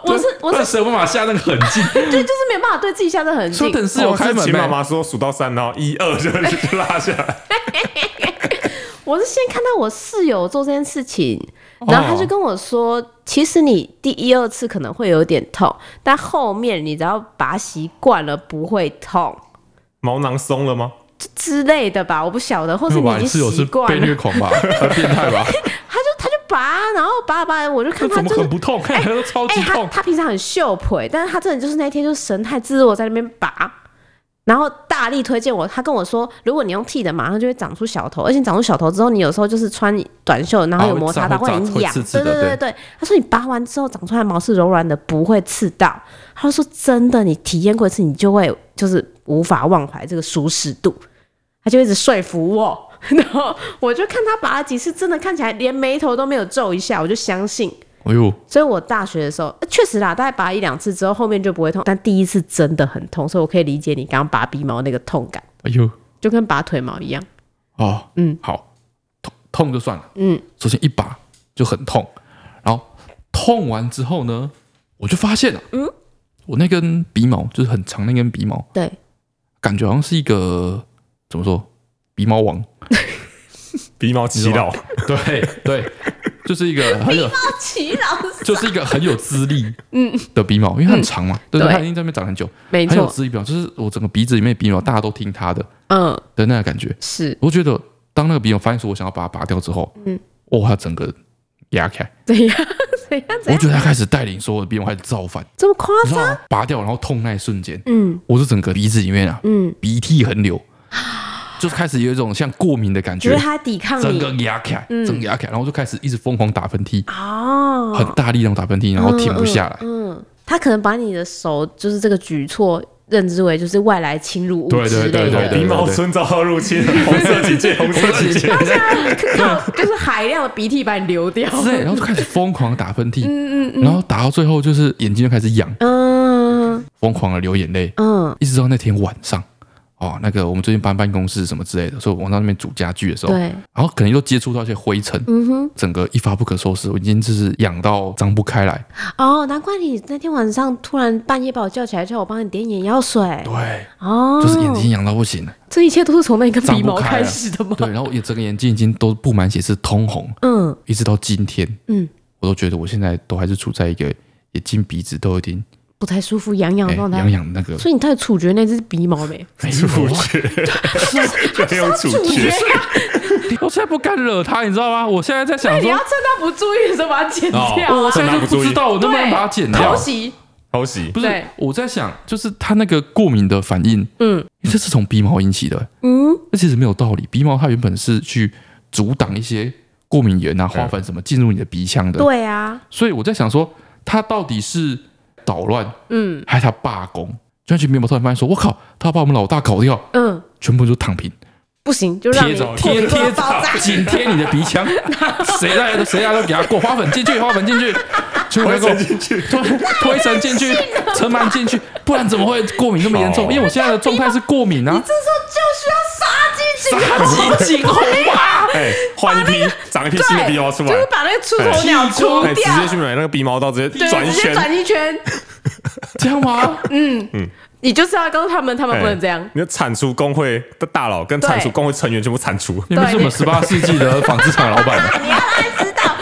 我是我是舍不法下那个很近， 对，就是没有办法对自己下的很近。 说等室友开门， 秦妈妈说数到三，然后一二就就拉下来。 我是先看到我室友做这件事情，然后他就跟我说，哦、其实你第一二次可能会有点痛，但后面你只要把它习惯了，不会痛。 毛囊松了吗？ 之类的吧，我不晓得，或是你已经习惯了。 被虐狂吧，很变态吧？ 他就他就拔，然后拔拔，我就看他、就是、 怎么很不痛，看起来都超级痛。 欸、他, 他平常很秀腿，但是他真的就是那天就神态自若在那边拔。然后大力推荐我，他跟我说，如果你用剃的，马上就会长出小头，而且长出小头之后，你有时候就是穿短袖，然后有摩擦到，会很痒。对对对对，他说你拔完之后长出来毛是柔软的，不会刺到。他说真的，你体验过一次，你就会就是无法忘怀这个舒适度。他就一直说服我，然后我就看他拔了几次，真的看起来连眉头都没有皱一下，我就相信。 哎呦！ 所以我大学的时候确实啦，大概拔一两次之后，后面就不会痛，但第一次真的很痛，所以我可以理解你刚刚拔鼻毛那个痛感。 哎呦， 就跟拔腿毛一样。 哦，嗯，好，痛痛就算了，嗯，首先一拔就很痛，然后痛完之后呢，我就发现了，嗯，我那根鼻毛就是很长那根鼻毛， 对， 感觉好像是一个怎么说，鼻毛王， 鼻毛耆老， 对对。就是一个很有鼻毛耆老， 就是一个很有资历的鼻毛，因为它很长嘛，对不对？它已经在那边长很久， 没错， 很有资历鼻毛，就是我整个鼻子里面的鼻毛，大家都听它的，嗯的那个感觉。 是， 我觉得当那个鼻毛发现说我想要把它拔掉之后，嗯，哦，它整个压开， 怎样？怎样？ 我觉得它开始带领所有的鼻毛开始造反， 这么夸张？ 拔掉然后痛那一瞬间，嗯，我是整个鼻子里面啊，嗯，鼻涕横流。就开始有一种像过敏的感觉， 觉得他抵抗你， 整个压开，整个压开，然后就开始一直疯狂打喷嚏，哦，很大力那种打喷嚏，然后停不下来。嗯，嗯他可能把你的手就是这个举措认知为就是外来侵入物之类的， 对对对对， 鼻毛村遭到入侵，红色警戒，红色警戒， 他现在靠就是海量的鼻涕把你流掉， 对，然后就开始疯狂打喷嚏，嗯嗯嗯，然后打到最后就是眼睛就开始痒，嗯，疯狂的流眼泪，嗯，一直到那天晚上。哦，那个我们最近搬办公室什么之类的，所以我往那边煮家具的时候，对，然后可能又接触到一些灰尘，嗯哼，整个一发不可收拾，我已经就是痒到张不开来。 哦，难怪你那天晚上突然半夜把我叫起来，叫我帮你点眼药水。 对，哦，就是眼睛痒到不行了。 这一切都是从那根鼻毛开始的吗？ 对，然后也整个眼睛已经都布满血，是通红，嗯，一直到今天，嗯，我都觉得我现在都还是处在一个眼睛鼻子都有点。不太舒服，痒痒的状态， 痒痒那个， 所以你到底处决那只鼻毛没？ 没处决，没有处决。 我现在不敢惹他，你知道吗？我现在在想说， 你要趁他不注意的时候把它剪掉。 我现在就不知道我能不能把它剪掉。 偷袭， 偷袭， 不是我在想，就是他那个过敏的反应，嗯，这是从鼻毛引起的，嗯，这其实没有道理。鼻毛它原本是去阻挡一些过敏源啊、花粉什么进入你的鼻腔的， 对啊。 所以我在想说，他到底是捣乱，嗯，还是他罢工？就去面包突然发现说，我靠，他把我们老大搞掉，嗯，全部就躺平， 不行，就让你贴贴贴紧贴你的鼻腔，谁来谁来都给他过，花粉进去，花粉进去， 推尘进去， 推尘进去，尘螨进去，不然怎么会过敏这么严重？因为我现在的状态是过敏啊， 你这时候就需要杀鸡儆杀鸡儆猴啊！ 哎，换一批，长一批新的鼻毛出来， 就是把那个出头鸟除掉， 直接去买那个鼻毛刀，直接转一圈， 转一圈， 这样吗？ 嗯嗯。你就是要告诉他们，他们不能这样。 你的铲除工会的大佬跟铲除工会成员全部铲除。 你们是我们十八世纪的纺织厂老板。 你要让他知道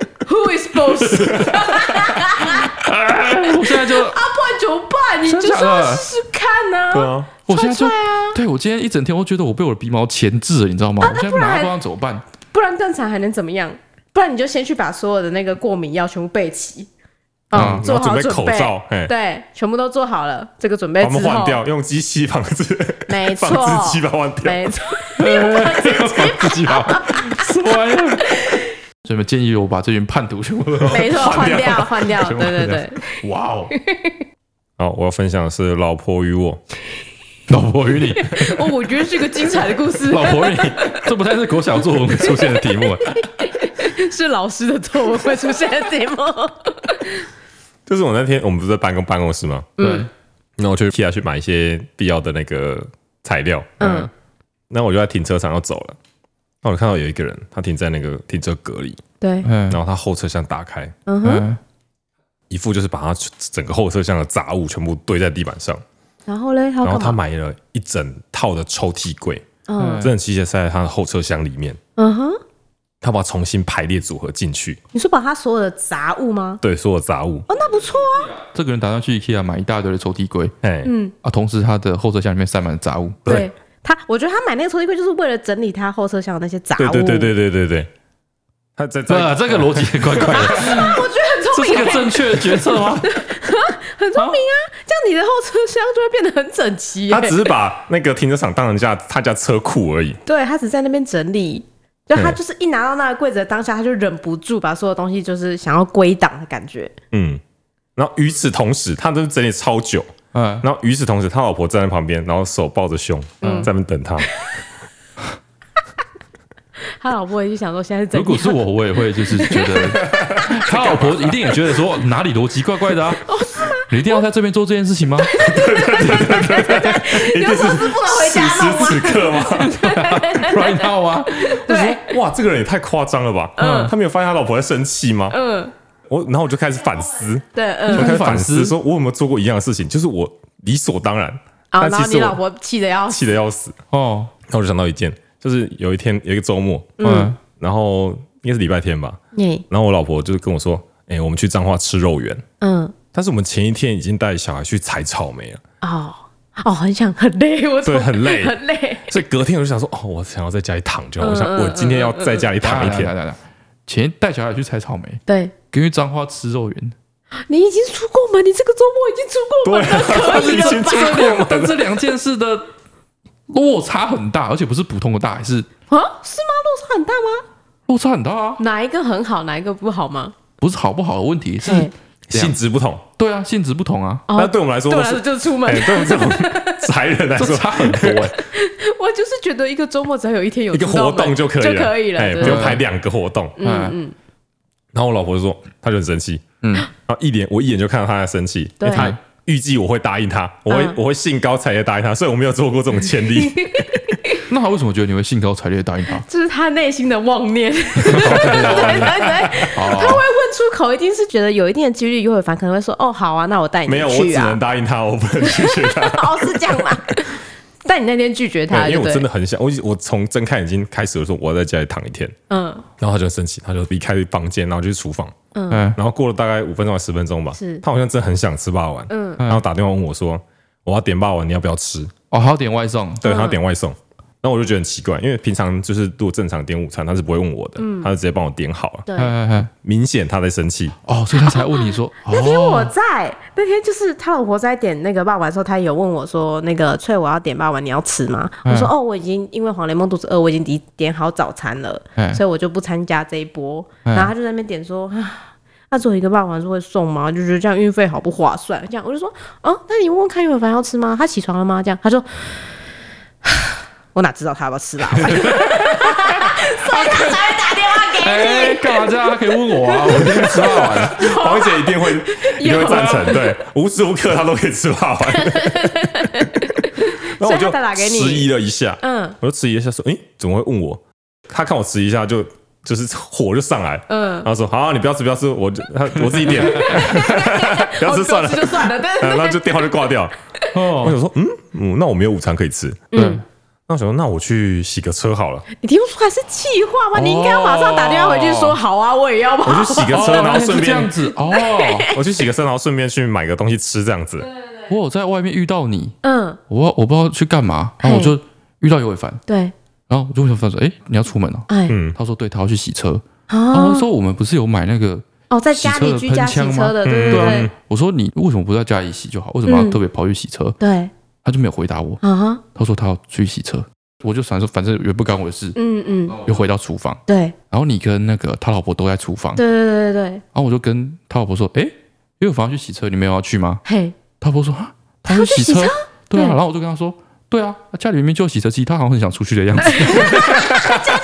Who is boss？ 我现在就啊，不然怎么办？你就是要试试看呢。 对啊， 我现在就对我今天一整天，我觉得我被我的鼻毛钳制了，你知道吗？我现在拿不知道怎么办。 不然正常还能怎么样？不然你就先去把所有的那个过敏药全部备齐。嗯，做好准备， 口罩， 对，全部都做好了。这个准备之后， 我们换掉，用机器仿制， 没错， 仿制机把它换掉， 没错，用仿制机把什么玩意儿？所以你们建议我把这群叛徒全部没错换掉，换掉，对对对。 哇哦！ 好，我要分享的是《老婆与我》。 老婆与你， 哦，我觉得是个精彩的故事。 老婆与你，这不太是国小作文会出现的题目， 是老师的作文会出现的题目。 就是我那天我们不是在办公办公室吗？对，那我去 IKEA 去买一些必要的那个材料，嗯，那我就在停车场要走了，那我看到有一个人，他停在那个停车格里， 对， 然后他后车厢打开，嗯哼， 一副就是把他整个后车厢的杂物全部堆在地板上。 然后嘞， 然后他买了一整套的抽屉柜，嗯，真的机械塞在他的后车厢里面。嗯哼，他把它重新排列组合进去。 你说把他所有的杂物吗？ 对，所有的杂物。 哦，那不错啊。 这个人打算去 IKEA 买一大堆的抽屉柜，哎，嗯啊，同时他的后车厢里面塞满了杂物。 对他，我觉得他买那个抽屉柜就是为了整理他后车厢的那些杂物。 对对对对对对对。他在这这个逻辑很怪怪的。 我觉得很聪明。 这是个正确的决策吗？ 很聪明啊，这样你的后车厢就会变得很整齐。 他只是把那个停车场当成家他家车库而已。 对，他只在那边整理，就他就是一拿到那个柜子的当下，他就忍不住把所有东西就是想要归档的感觉。 嗯，然后与此同时，他都整理超久。嗯，然后与此同时，他老婆站在旁边，然后手抱着胸，嗯，在那边等他。 他老婆也就想说，现在是怎样？ 如果是我，我也会就是觉得，他老婆一定也觉得说哪里逻辑怪怪的啊。 哦，是吗？ 你一定要在这边做这件事情吗？ 对对对对对对，有什么事不能回家弄吗？此时此刻吗 ？Right now 啊！ 对， 哇，这个人也太夸张了吧？嗯，他没有发现他老婆在生气吗？嗯，我然后我就开始反思， 对，嗯， 我开始反思，说我有没有做过一样的事情？就是我理所当然， 啊，然后你老婆气得要气得要死哦。那我就想到一件。就是有一天有一个周末，嗯，然后应该是礼拜天吧，嗯，然后我老婆就是跟我说，哎、欸，我们去彰化吃肉圆，嗯，但是我们前一天已经带小孩去采草莓了， 哦，哦，很想很累，我对，很累， 很累， 所以隔天我就想说，哦，我想要在家里躺就好，嗯、我想我今天要在家里躺一天， 来来来，前带小孩去采草莓， 对， 跟去彰化吃肉圆。 你已经出过门，你这个周末已经出过门了，可以了吧？ 但这两件事的落差很大，而且不是普通的大，还是啊？是吗？落差很大吗？ 落差很大啊！ 哪一个很好，哪一个不好吗？ 不是好不好的问题，是性质不同。 对啊，性质不同啊。 那对我们来说， 对我来说就是出门。 对我们这种宅人来说， 差很多。 我就是觉得一个周末只要有一天有一个活动就可以了， 就可以了， 不用排两个活动。嗯嗯。然后我老婆就说，她就很生气。嗯。然后一脸，我一眼就看到她在生气。 对。 预计我会答应他，我会、嗯、我会兴高采烈答应他，所以我没有做过这种潜力。 那他为什么觉得你会兴高采烈答应他？ 这是他内心的妄念。对对对，他会问出口，一定是觉得有一定的几率，尤伟凡可能会说：“哦，好啊，那我带你去啊。” 没有，我只能答应他，我不能拒绝他。 哦，是这样吗？但你那天拒绝他， 因为我真的很想，我我从睁开眼睛开始的时候，我要在家里躺一天。嗯，然后他就很生气，他就离开房间，然后就去厨房。嗯，然后过了大概五分钟还十分钟吧，是他好像真的很想吃霸王。嗯，然后打电话问我说：“我要点霸王，你要不要吃？” 哦，还要点外送？ 对，他要点外送。然后我就觉得很奇怪，因为平常就是如果正常点午餐，他是不会问我的，嗯、他就直接帮我点好了。 对， 明显他在生气哦，所以他才问你说。 那天我在，那天就是他老婆在点那个霸王的时候，他有问我说：“那个翠，我要点霸王，你要吃吗？”嗯、我说：“哦，我已经因为黄连梦肚子饿，我已经点点好早餐了，嗯、所以我就不参加这一波。嗯”然后他就在那边点说：“那做一个霸王是会送吗？就觉得这样运费好不划算。”这样我就说：“哦，那你问问看尤伟凡要吃吗？他起床了吗？”这样他说。我哪知道他要不要吃辣？所以他才会打电话给你。 干、欸、嘛这样？他可以问我啊，我一定会吃辣丸。 黄姐一定会，一定会赞成。对，无时无刻他都可以吃辣丸。然后我就迟疑了一下，嗯，我就迟疑一下说，哎、欸，怎么会问我？他看我迟疑一下就。就是火就上来，嗯，然后说好、啊，你不要吃，不要吃，我就我自己点，不要吃算了， 就算了，对对对， 然后就电话就挂掉。哦，我想说，嗯嗯，那我没有午餐可以吃，嗯，那我想说，那我去洗个车好了。 你听不出来是气话吗？你应该要马上打电话回去说，好啊，我也要吧。 我去洗个车，然后顺便这样子哦， 我去洗个车，然后顺便去买个东西吃，这样子。 对对对， 我有在外面遇到你，嗯，我我不知道去干嘛，然后我就遇到尤伟凡， 对， 然后我就问尤伟凡说，哎，你要出门哦？嗯，他说对，他要去洗车。然后他说我们不是有买那个哦，在家里居家洗车的，对对对、嗯。 我说你为什么不在家里洗就好？为什么要特别跑去洗车？ 对， 他就没有回答我。啊，他说他要去洗车，我就想说反正也不干我的事。嗯嗯，又回到厨房。 对， 然后你跟那个他老婆都在厨房。 对对对对对。 然后我就跟他老婆说，哎，因为我反正去洗车，你们有要去吗？ 嘿， 他老婆说啊，他要洗车？对啊。然后我就跟他说，对啊，家里面就有洗车机，他好像很想出去的样子。 就你就。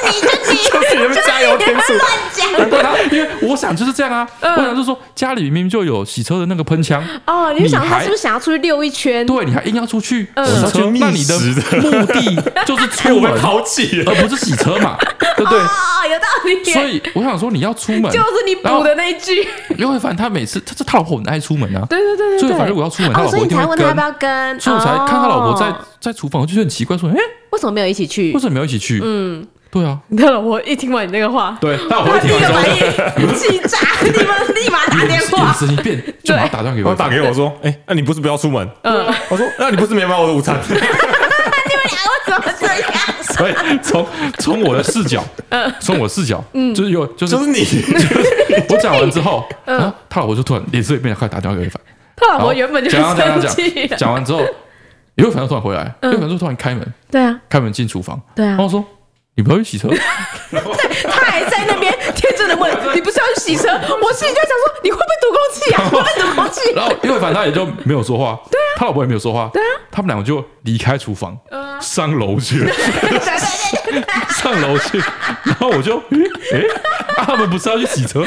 就是你们加油添醋， 乱讲。 难怪他，因为我想就是这样啊，嗯、我想就是说家里明明就有洗车的那个喷枪哦，你想他是不是想要出去溜一圈？ 对，你还硬要出去嗯、 洗车，那你的目的就是出门抛弃， 而不是洗车嘛，对不对？ 哦，有道理。 所以我想说你要出门， 就是你补的那一句。 刘伟凡他每次他他老婆很爱出门啊， 对对对对， 所以反正如果要出门，他老婆一定会跟。 所以你才问他要不要跟， 所以我才看他老婆在在厨房，我就觉得很奇怪，说，哎， 为什么没有一起去？ 为什么没有一起去？嗯。对啊， 你的老婆一听完你那个话， 对，他老婆一听完之后， 气炸，你们立马打电话， 眼神一变，就马上打电话给我， 打给我说，哎，那你不是不要出门？嗯，我说，那你不是没买我的午餐？ 你们两个怎么这样？ 所以从从我的视角，从我视角，嗯，就是有就是就是你， 我讲完之后，然后他老婆就突然脸色一变，快打电话给我， 他老婆原本就讲讲讲讲，讲完之后，刘伟凡突然回来，刘伟凡就突然开门， 对啊， 开门进厨房， 对啊， 然后说。你不要去洗车？ 对，他还在那边天真的问：“你不是要去洗车？”我心里就想说：“你会不会读空气啊？会不会读空气？” 然后刘伟凡他也就没有说话， 对啊， 他老婆也没有说话， 对啊， 他们两个就离开厨房，呃、上楼去了，上楼去，然后我就，哎、欸啊，他们不是要去洗车？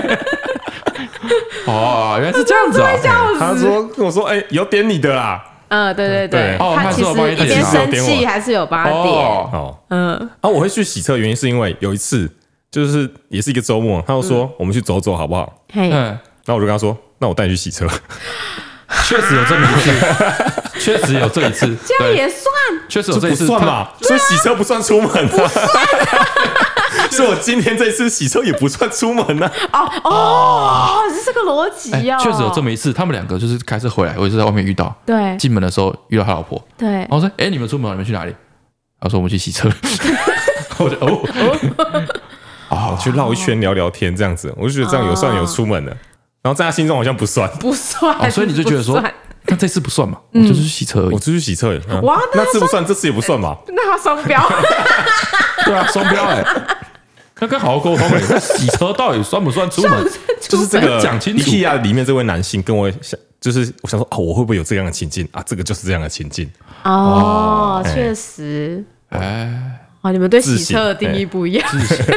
哦，原来是这样子啊！ 他说跟我说：“哎、欸，有点你的啦。” 嗯，对对对， 哦， 他其实一边生气还是有帮他点。 哦，嗯，啊，我会去洗车的原因是因为有一次就是也是一个周末，他就说我们去走走好不好？嗯，然后我就跟他说，那我带你去洗车。 确实有这么一次，确实有这一次， 这样也算， 确实有这一次算嘛，所以洗车不算出门啊。所以我今天这次洗车也不算出门呢、 啊。哦哦，是这个逻辑哦。 确实有这么一次，他们两个就是开车回来，我也是在外面遇到。 对， 进门的时候遇到他老婆。 对， 然后说：“哎、欸，你们出门了？你们去哪里？”他说：“我们去洗车。”我就哦， 哦，去绕一圈聊聊天这样子，我就觉得这样有算有出门了。然后在他心中好像不算， 不算。 哦，所以你就觉得说，那这次不算嘛？我就是去洗车而已， 我就是去洗车而已。 嗯、哇， 那次不算，这次也不算嘛？ 那他双标。 对啊，双标哎、欸。那跟好好沟通哎，那洗车到底算不算出门？ 就是这个讲清楚。 IKEA 里面这位男性跟我想，就是我想说啊，我会不会有这样的情境啊？这个就是这样的情境哦，确、哦、实。哎，哦，你们对洗车的定义不一样。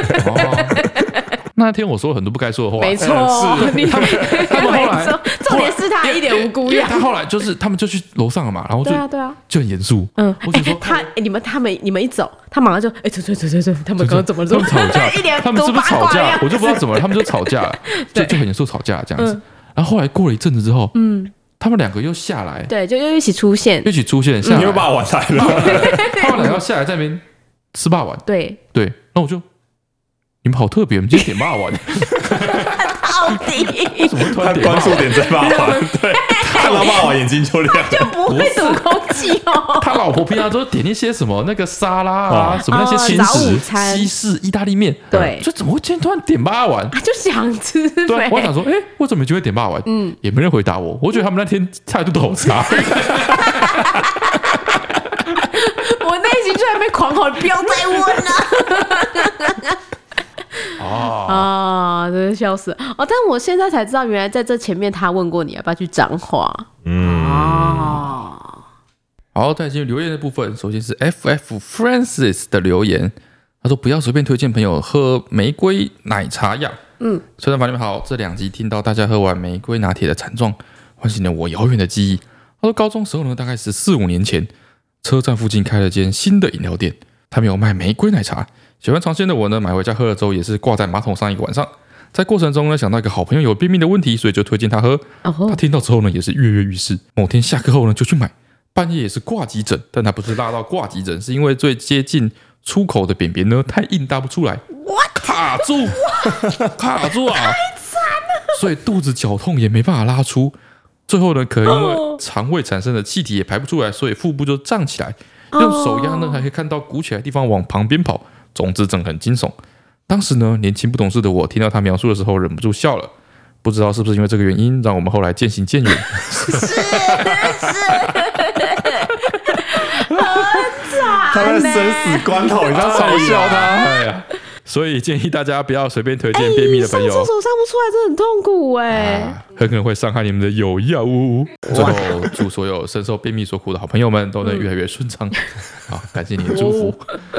那天我说了很多不该说的话， 没错， 是你他们他们后来， 重点是他一点无辜样。 他后来就是他们就去楼上了嘛，然后就对啊对啊， 就很严肃。 嗯，我就说他你们他们你们一走，他马上就哎走走走走走，他们刚刚怎么了？ 他们吵架， 一脸他们是不是吵架？我就不知道怎么了，他们就吵架了，就就很严肃吵架这样子。然后后来过了一阵子之后，嗯，他们两个又下来， 对，就又一起出现， 一起出现下来， 你又把我来了。 他们两个下来在那边吃霸王， 对对，那我就。你们好特别，我们今天点霸王。 到底为什么突然点关注点在霸王？对，看到霸王眼睛就亮， 就不会读空气哦。 他老婆平常都点一些什么那个沙拉啊，什么那些轻食、西式意大利面， 对， 就怎么会今天突然点霸王？ 就想吃。 对，我想说，哎，为什么就会点霸王？嗯，也没人回答我。我觉得他们那天态度都好差。 我内心就在被狂吼，不要再问了。 哦啊，真是笑死哦！但我现在才知道，原来在这前面他问过你要不要去彰化。嗯哦，好，再进入留言的部分。首先是 F F Francis 的留言，他说不要随便推荐朋友喝玫瑰奶茶呀。嗯，车站房你们好，这两集听到大家喝完玫瑰拿铁的惨状，唤醒了我遥远的记忆。他说高中时候呢，大概是四五年前，车站附近开了间新的饮料店，他们有卖玫瑰奶茶。喜欢尝鲜的我呢，买回家喝了之后也是挂在马桶上一个晚上。在过程中呢，想到一个好朋友有便秘的问题，所以就推荐他喝。他听到之后呢，也是跃跃欲试。某天下课后呢，就去买。半夜也是挂急诊，但他不是拉到挂急诊，是因为最接近出口的便便呢太硬搭不出来，卡住，卡住啊！太惨了， 所以肚子绞痛也没办法拉出。最后呢，可能因为肠胃产生的气体也排不出来，所以腹部就胀起来。用手压呢，还可以看到鼓起来的地方往旁边跑。总之，真的很惊悚。当时呢，年轻不懂事的我听到他描述的时候，忍不住笑了。不知道是不是因为这个原因，让我们后来渐行渐远。 是是， 他在生死关头，你这样嘲笑他， 哎呀！所以建议大家不要随便推荐便秘的朋友。 上厕所上不出来，真的很痛苦哎、啊， 很可能会伤害你们的友谊啊！呜呜。最后，祝所有深受便秘所苦的好朋友们都能越来越顺畅。好，感谢你的祝福。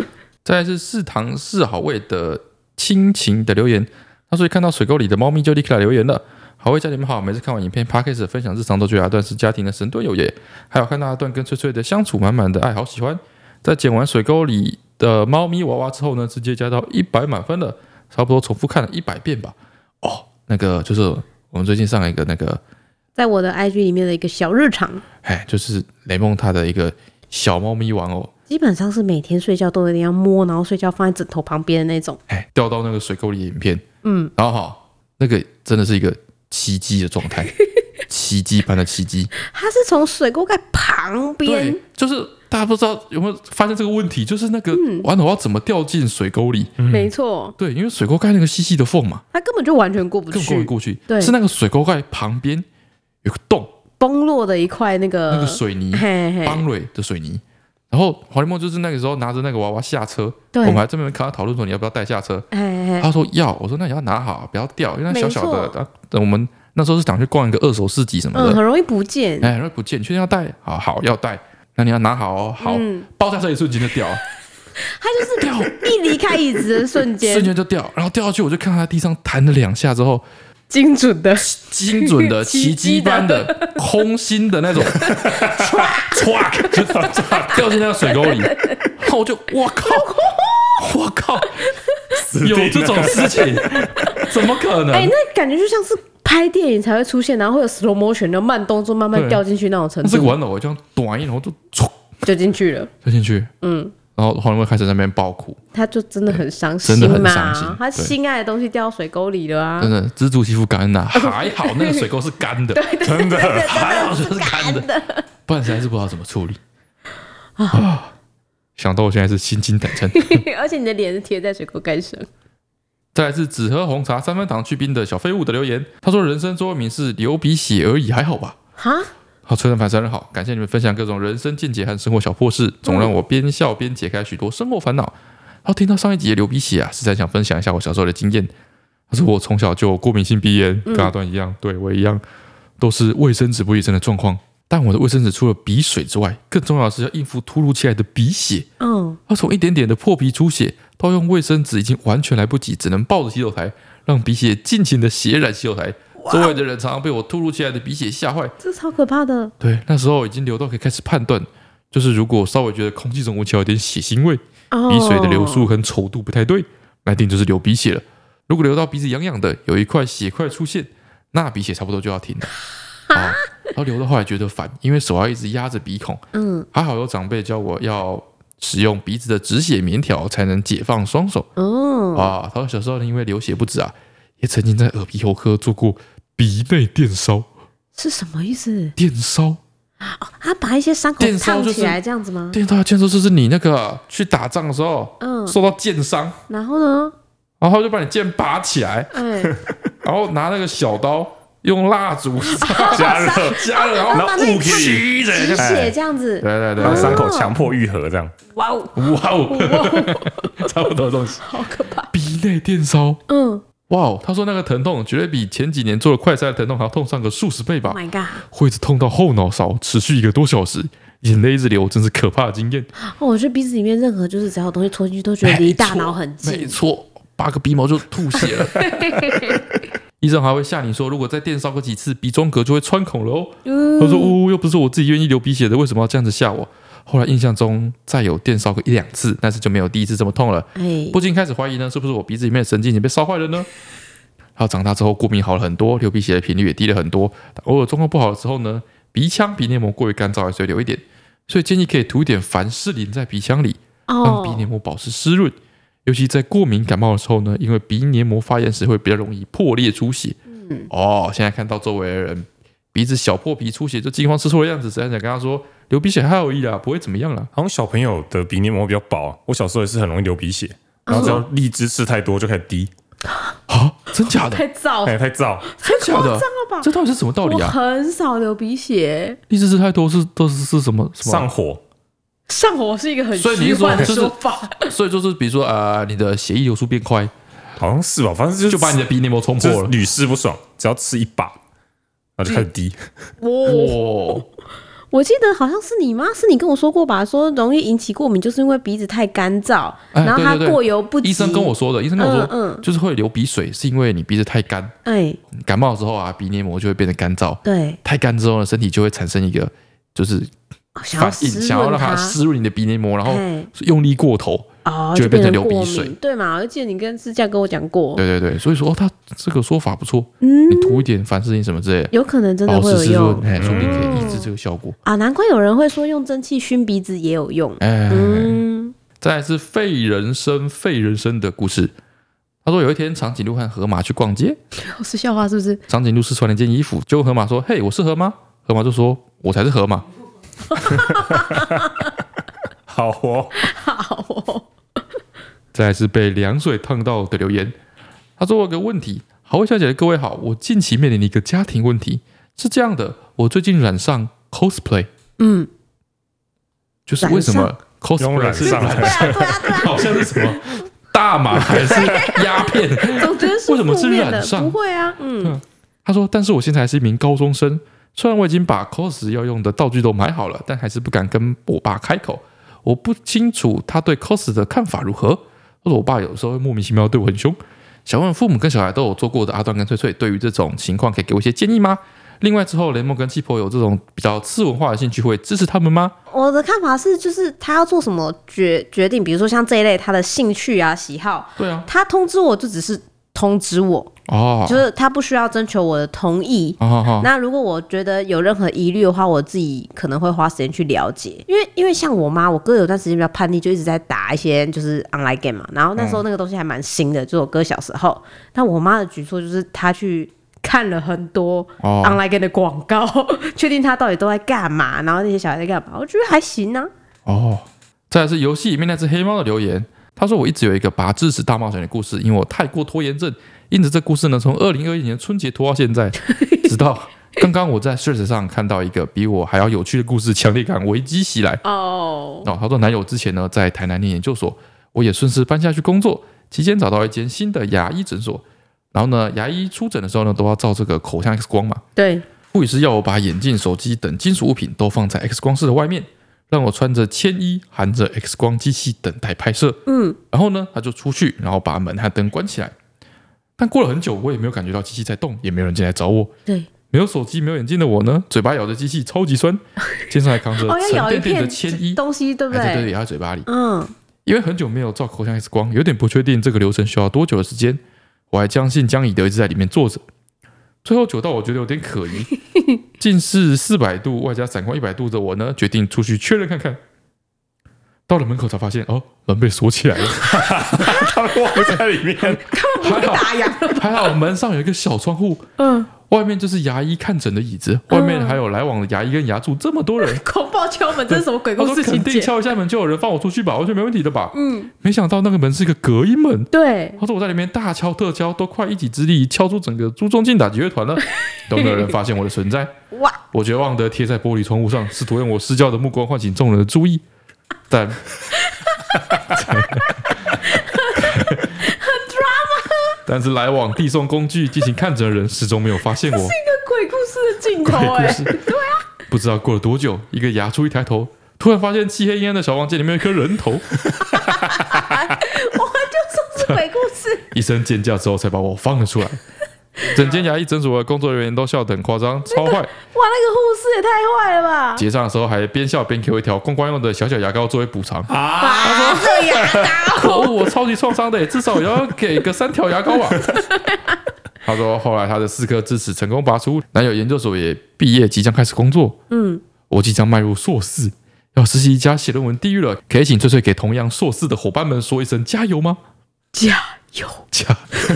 再来是四堂四好味的亲情的留言，他说看到水沟里的猫咪就立刻来留言了。好味家你们好，每次看完影片 Podcast 分享日常都觉得阿段是家庭的神队友耶，还有看到阿段跟翠翠的相处满满的爱，好喜欢。在剪完水沟里的猫咪娃娃之后呢，直接加到一百满分了，差不多重复看了一百遍吧。哦，那个就是我们最近上了一个那个， 在我的 I G 里面的一个小日常， 哎，就是雷梦他的一个小猫咪玩偶， 基本上是每天睡觉都一定要摸，然后睡觉放在枕头旁边的那种， 哎，掉到那个水沟里的影片，嗯，然后好，那个真的是一个奇迹的状态，奇迹般的奇迹。 它是从水沟盖旁边， 对，就是大家不知道有没有发现这个问题，就是那个玩偶要怎么掉进水沟里？ 嗯、没错， 对，因为水沟盖那个细细的缝嘛， 它根本就完全过不去， 根本过不过去。 对， 是那个水沟盖旁边有个洞， 崩落的一块那个那个水泥，邦蕊的水泥。然后黄立梦就是那个时候拿着那个娃娃下车，我们还这边跟他讨论说你要不要带下车，他说要，我说那你要拿好，不要掉，因为它小小的。等我们那时候是想去逛一个二手市集什么的， 嗯，很容易不见， 哎，很容易不见，确定要带，好好要带，那你要拿好哦，好，嗯、抱下车一瞬间就掉， 它就是掉，一离开椅子的瞬间， 瞬间就掉，然后掉下去，我就看到它地上弹了两下之后。 精准的、 精准的、奇迹般的、空心的那种，唰就掉进那个水沟里，然后我就我靠，我靠，有这种事情，怎么可能？ 哎、欸，那感觉就像是拍电影才会出现，然后会有 slow motion 的慢动作慢慢掉进去那种程度。 这个玩偶这样短一，然后就就进去了， 就进去，嗯。然后黄立梦开始在那边爆哭， 他就真的很伤心嘛， 真的很伤心， 他心爱的东西掉到水沟里了啊！ 真的，蜘蛛肌肤干呐，还好那个水沟是干的， 对对对真的还好就是干的，不然实在是不知道怎么处理啊！想到我现在是心惊胆战， 而且你的脸是贴在水沟盖上。 再来是只喝红茶三分糖去冰的小废物的留言，他说人生座右铭是流鼻血而已，还好吧？哈。好，崔正凡三人好，感谢你们分享各种人生见解和生活小破事，总让我边笑边解开许多生活烦恼。然后听到上一集的流鼻血啊，实在想分享一下我小时候的经验。他说我从小就有过敏性鼻炎，跟阿段一样，对我一样，都是卫生纸不卫生的状况。但我的卫生纸除了鼻水之外，更重要的是要应付突如其来的鼻血。嗯，他从一点点的破皮出血，到用卫生纸已经完全来不及，只能抱着洗手台，让鼻血尽情的血染洗手台。周围的人常常被我突如其来的鼻血吓坏， 这超可怕的。 对，那时候已经流到可以开始判断，就是如果稍微觉得空气中闻起来有点血腥味，哦、鼻水的流速和稠度不太对，那一定就是流鼻血了。如果流到鼻子痒痒的，有一块血块出现，那鼻血差不多就要停了。啊，然后流到后来觉得烦，因为手要一直压着鼻孔。嗯，还好有长辈教我要使用鼻子的止血棉条才能解放双手。哦，啊，他说小时候因为流血不止啊，也曾经在耳鼻喉科做过鼻内电烧。 是什么意思？ 电烧哦， 他把一些伤口烫起来这样子吗？ 电烧电烧就是你那个去打仗的时候，嗯，受到剑伤， 然后呢， 然后就把你剑拔起来，哎，然后拿那个小刀用蜡烛加热加热，然后雾气止血这样子， 对对对， 让伤口强迫愈合这样。 哇哦哇哦，差不多的东西， 好可怕！ 鼻内电烧，嗯。哇哦，他说那个疼痛绝对比前几年做了快筛的疼痛还要痛上个数十倍吧 ！Oh my god， 会一直痛到后脑勺，持续一个多小时，眼泪一直流，真是可怕的经验。 哦，我觉得鼻子里面任何就是只要有东西戳进去，都觉得离大脑很近。 没错，拔个鼻毛就吐血了。医生还会吓你说，如果再电烧个几次，鼻中隔就会穿孔了哦。嗯、他说：“哦，又不是我自己愿意流鼻血的，为什么要这样子吓我？”后来印象中再有电烧个一两次，但是就没有第一次这么痛了。哎，不禁开始怀疑呢，是不是我鼻子里面的神经已经被烧坏了呢？然后长大之后过敏好了很多，流鼻血的频率也低了很多。偶尔状况不好的时候呢，鼻腔鼻黏膜过于干燥还是会流一点，所以建议可以涂一点凡士林在鼻腔里，让鼻黏膜保持湿润。尤其在过敏感冒的时候呢，因为鼻黏膜发炎时会比较容易破裂出血。嗯，哦，现在看到周围的人鼻子小破皮出血就惊慌失措的样子，实在想跟他说。流鼻血还好而已啦，不会怎么样啦。 好像小朋友的鼻黏膜比较薄、啊，我小时候也是很容易流鼻血，然后只要荔枝吃太多就开始滴。 啊，真假的？ 太燥， 哎，太燥， 真假的？这到底是什么道理啊？ 我很少流鼻血， 荔枝吃太多是都是是什么？什么上火？ 上火是一个很虚幻的说法， 所以, 所以就是比如说呃，你的血液流速变快， 好像是吧？反正就就把你的鼻黏膜冲破了， 屡试不爽，只要吃一把，然后就开始滴。 哇！ 我记得好像是你吗？是你跟我说过吧？说容易引起过敏，就是因为鼻子太干燥， 哎、 然后它过犹不及。 医生跟我说的，医生跟我说，嗯嗯、就是会流鼻水，是因为你鼻子太干。哎，感冒的时候啊，鼻黏膜就会变得干燥。 对， 太干之后呢，身体就会产生一个就是反应，想要让它湿润你的鼻黏膜，然后用力过头。哦，就会变成流鼻水， 对嘛？而且你跟私教跟我讲过， 对对对，所以说、哦、他这个说法不错，嗯，你涂一点凡士林什么之类的， 有可能真的会有用， 哎，说不定可以抑制这个效果、 嗯、啊。难怪有人会说用蒸汽熏鼻子也有用，哎， 嗯。再来是废人生废人生的故事。他说有一天长颈鹿和河马去逛街， 是笑话是不是？ 长颈鹿试穿了一件衣服，结果河马说：“嘿，我是河马。”河马就说：“我才是河马。” 好哦， 好哦。 再来是被凉水烫到的留言，他说：“我有个问题，好味小姐的各位好，我近期面临一个家庭问题，是这样的，我最近染上 cosplay， 嗯，就是为什么 cosplay 是染上，好像是什么大麻还是鸦片， 总觉得是为什么是染上？ 不会啊，嗯。 他说，但是我现在还是一名高中生，虽然我已经把 cos 要用的道具都买好了，但还是不敢跟我爸开口，我不清楚他对 cos 的看法如何。”或者我爸有时候会莫名其妙对我很凶，想问父母跟小孩都有做过的阿段跟翠翠，对于这种情况可以给我一些建议吗？另外之后雷梦跟七婆有这种比较次文化的兴趣，会支持他们吗？ 我的看法是，就是他要做什么决决定，比如说像这一类他的兴趣啊喜好， 对啊， 他通知我就只是通知我。哦，就是他不需要征求我的同意。哦哦、那如果我觉得有任何疑虑的话，我自己可能会花时间去了解。因为因为像我妈，我哥有段时间比较叛逆，就一直在打一些就是 online game 嘛。然后那时候那个东西还蛮新的，就是我哥小时候。但我妈的举措就是他去看了很多 online game 的广告，确、哦、定他到底都在干嘛，然后那些小孩在干嘛，我觉得还行啊。 哦，再来是游戏里面那只黑猫的留言，他说我一直有一个拔智齿大冒险的故事，因为我太过拖延症。因此，这故事呢，从二零二一年春节拖到现在，直到刚刚我在 Search 上看到一个比我还要有趣的故事，强烈感危机袭来。哦，哦，他说男友之前呢在台南念研究所，我也顺势搬下去工作，期间找到一间新的牙医诊所，然后呢，牙医出诊的时候呢，都要照这个口腔 X 光嘛。 对， 护理师要我把眼镜、手机等金属物品都放在 X 光室的外面，让我穿着铅衣，含着 X 光机器等待拍摄。嗯，然后呢，他就出去，然后把门和灯关起来。但过了很久，我也没有感觉到机器在动，也没有人进来找我。 对， 没有手机、没有眼镜的我呢，嘴巴咬着机器，超级酸，肩上还扛着沉甸甸的铅衣东西，对不对？ 对对对，咬在嘴巴里。嗯，因为很久没有照口腔 X 光，有点不确定这个流程需要多久的时间，我还将信将疑的一直在里面坐着。最后久到我觉得有点可疑，近视四百度外加散光一百度的我呢，决定出去确认看看。到了门口才发现，哦，门被锁起来了， 他们忘在里面， 根本不会打烊。 还好门上有一个小窗户，嗯，外面就是牙医看诊的椅子，外面还有来往的牙医跟牙助，这么多人， 恐怖敲门，这是什么鬼故事情节？ 肯定敲一下门就有人放我出去吧，完全没问题的吧？嗯，没想到那个门是一个隔音门， 对， 他说我在里面大敲特敲，都快一己之力敲出整个朱宗庆打击乐团了，都没有人发现我的存在。哇！我绝望的贴在玻璃窗户上，试图用我施教的目光唤醒众人的注意。但很 drama， 但是来往递送工具进行看诊的人始终没有发现我。 是一个鬼故事的镜头哎、欸，对啊。 不知道过了多久，一个牙出一抬头，突然发现漆黑阴暗的小房间里面有一颗人头。我们就说是鬼故事。 一声尖叫之后，才把我放了出来。整间牙医诊所的工作人员都笑得很夸张，超坏、那個！哇，那个护士也太坏了吧！ 结账的时候还边笑边给我一条公关用的小小牙膏作为补偿。 啊！他说这牙膏， 可恶，我超级创伤的，至少也要给个三条牙膏吧。他说后来他的四颗智齿成功拔出，男友研究所也毕业，即将开始工作。嗯，我即将迈入硕士，要实习一家写论文地狱了。可以请翠翠给同样硕士的伙伴们说一声加油吗？ 加油！ 加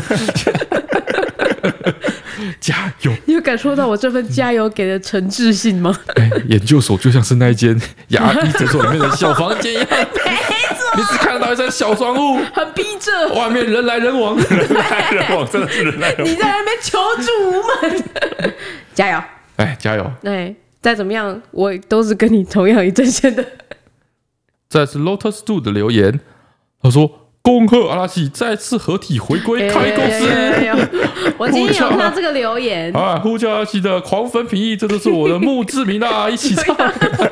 加油！ 你有感受到我这份加油给的诚挚性吗？ 哎，研究所就像是那一间牙医诊所里面的小房间一样，没错， 你只看到一扇小窗户， 很逼仄， 外面人来人往， 人来人往，真的是人来人往。 你在那边求助无门，加油！ 哎，加油！ 哎，再怎么样，我都是跟你同样一阵线的。 再是 Lotus Two 的留言，他说。 恭贺阿拉西再次合体回归开公司。 我今天有看到这个留言啊，呼叫阿拉西的狂粉品艺，这都是我的墓志铭啊，一起唱。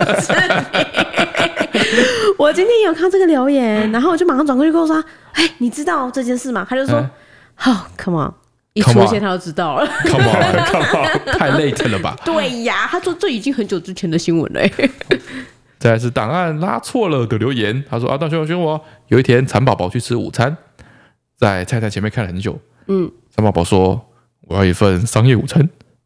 我今天有看到这个留言，然后我就马上转过去跟我说：“哎，你知道这件事吗？”他就说：“好、oh, ，come on。”一出现他就知道了 ，Come on，Come on， 太 late 了吧？ 对呀，他说这已经很久之前的新闻了。 再来是档案拉错了的留言，他说：“啊，大熊熊我有一天蚕宝宝去吃午餐，在菜单前面看了很久，嗯，蚕宝宝说我要一份商业午餐，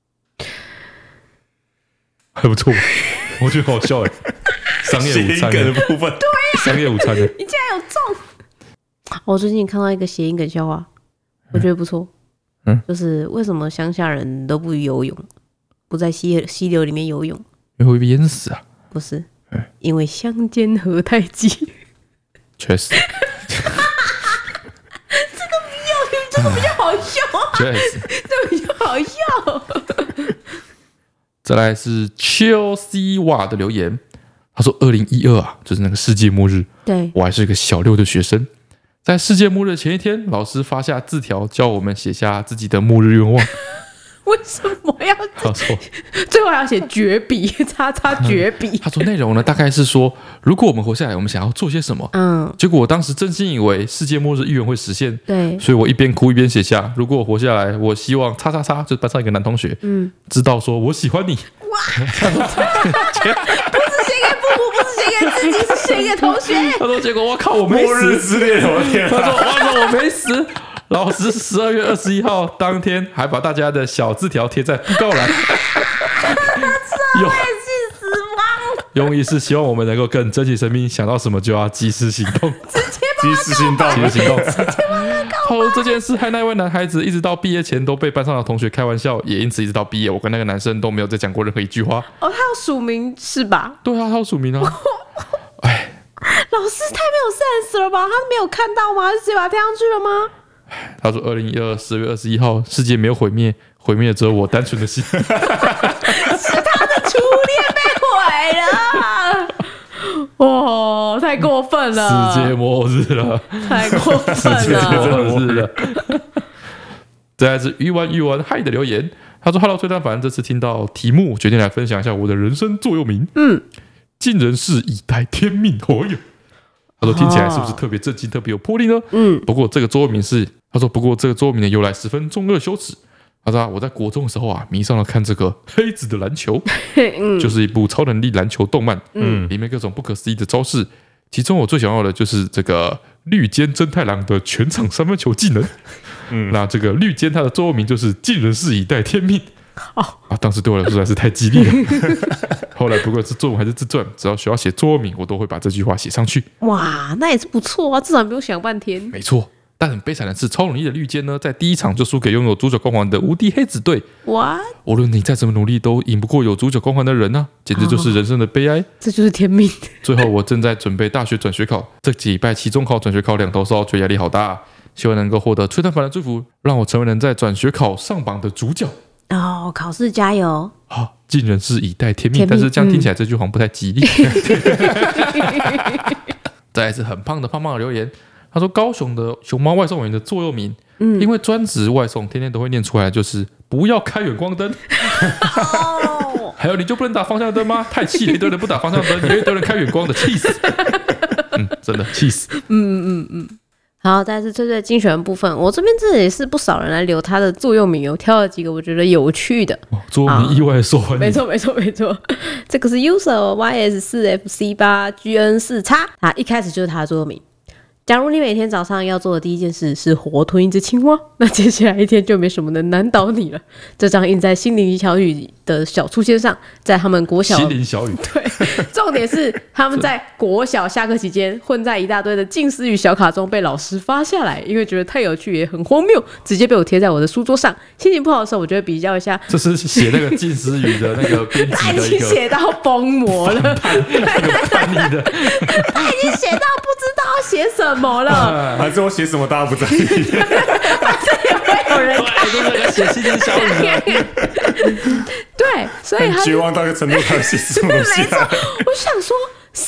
还不错，我觉得好笑哎，商业午餐的部分， 对， 商业午餐的， 你竟然有中！我最近看到一个谐音梗笑话，我觉得不错。”嗯，就是为什么乡下人都不游泳，不在溪溪流里面游泳？ 因为会被淹死啊！ 不是，嗯、因为乡间何太急。 确实， 这个比较，这个比较好笑。 确实， 这个比较好笑。 再来是 Chelsea 瓦的留言，他说：“二零一二啊，就是那个世界末日， 对我还是一个小六的学生。”在世界末日前一天，老师发下字条，叫我们写下自己的末日愿望。 为什么要？ 他说， 最后还要写绝笔，叉叉绝笔、嗯。 他说内容呢，大概是说，如果我们活下来，我们想要做些什么？嗯。结果我当时真心以为世界末日预言会实现， 对， 所以我一边哭一边写下，如果我活下来，我希望叉叉叉，就班上一个男同学，嗯，知道说我喜欢你。哇！ 不是写给父母，不是写给自己，是写给同学。 他说，结果我靠，我没死。 末日之恋，我的天、啊！ 他说，哇塞，我没死。老师十二月二十一号当天还把大家的小字条贴在布告栏， 用死亡， 用意是希望我们能够更珍惜生命，想到什么就要及时行动， 直接及时行动， 及时行动。 他说这件事害那位男孩子一直到毕业前都被班上的同学开玩笑，也因此一直到毕业，我跟那个男生都没有再讲过任何一句话。 哦，他有署名是吧？ 对啊，他有署名啊。哎， 老师太没有 sense 了吧？他没有看到吗？直接把它贴上去了吗？ 他说：“二零一二十月二十一号，世界没有毁灭，毁灭只有我单纯的心。”是他的初恋被毁了，哇，太过分了！ 世界末日了， 太过分了， 世界末日了。再来是鱼丸鱼丸嗨的留言，他说 ：“Hello， 崔蛋，反正这次听到题目，决定来分享一下我的人生座右铭。嗯，尽人事，以待天命。哦哟。”他说：“听起来是不是特别震惊、特别有魄力呢？”嗯，不过这个座右铭是他说，不过这个座右铭的由来十分中二羞耻。他说：“我在国中的时候啊，迷上了看这个黑子的篮球，嗯、就是一部超能力篮球动漫，嗯，里面各种不可思议的招式。其中我最想要的就是这个绿间真太郎的全场三分球技能。嗯，那这个绿间他的座右铭就是尽人事以待天命。”哦啊！当时对我来说实在是太激励了。后来不管是作文还是自传，只要需要写座右铭，我都会把这句话写上去。 哇，那也是不错啊，至少不用想半天。 没错，但很悲惨的是，超能力的绿间呢，在第一场就输给拥有主角光环的无敌黑子队。 哇！ 无论你再怎么努力，都赢不过有主角光环的人啊，简直就是人生的悲哀。哦、 这就是天命。 最后，我正在准备大学转学考，这几礼拜期中考、转学考两头烧，觉得压力好大、啊。希望能够获得崔蛋凡的祝福，让我成为能在转学考上榜的主角。 哦，考试加油！ 好，尽人事以待天命，但是这样听起来这句好像不太吉利。再来是很胖的胖胖的留言，他说高雄的熊猫外送员的座右铭，嗯，因为专职外送天天都会念出来，就是不要开远光灯。哦、还有你就不能打方向灯吗？太气了，一堆人不打方向灯，有一堆人开远光的，气死！嗯，真的气死。 嗯嗯嗯。好，再来是最最精选的部分，我这边这也是不少人来留他的座右铭，我挑了几个我觉得有趣的。 哦、座右铭意外受欢迎， 没错没错没错。这个是 user Y S 四 F C 八 G N 四 X， 他一开始就是他的座右铭。假如你每天早上要做的第一件事是活吞一只青蛙，那接下来一天就没什么能难倒你了。这张印在心灵小雨的小兔签上，在他们国小心灵小雨， 对，重点是他们在国小下课期间混在一大堆的近似语小卡中被老师发下来，因为觉得太有趣也很荒谬，直接被我贴在我的书桌上。心情不好的时候，我就会比较一下。 这是写那个近似语的那个编辑的一个， 他已经写到崩模了， 叛逆的， 他已经写到不知道要写什么。怎么了？ 还是我写什么大家不在意？ 反正也会有人看。 都是那个写心灵小语的。 对，所以他绝望到一个程度，他写什么东西？ 没错，我想说，谁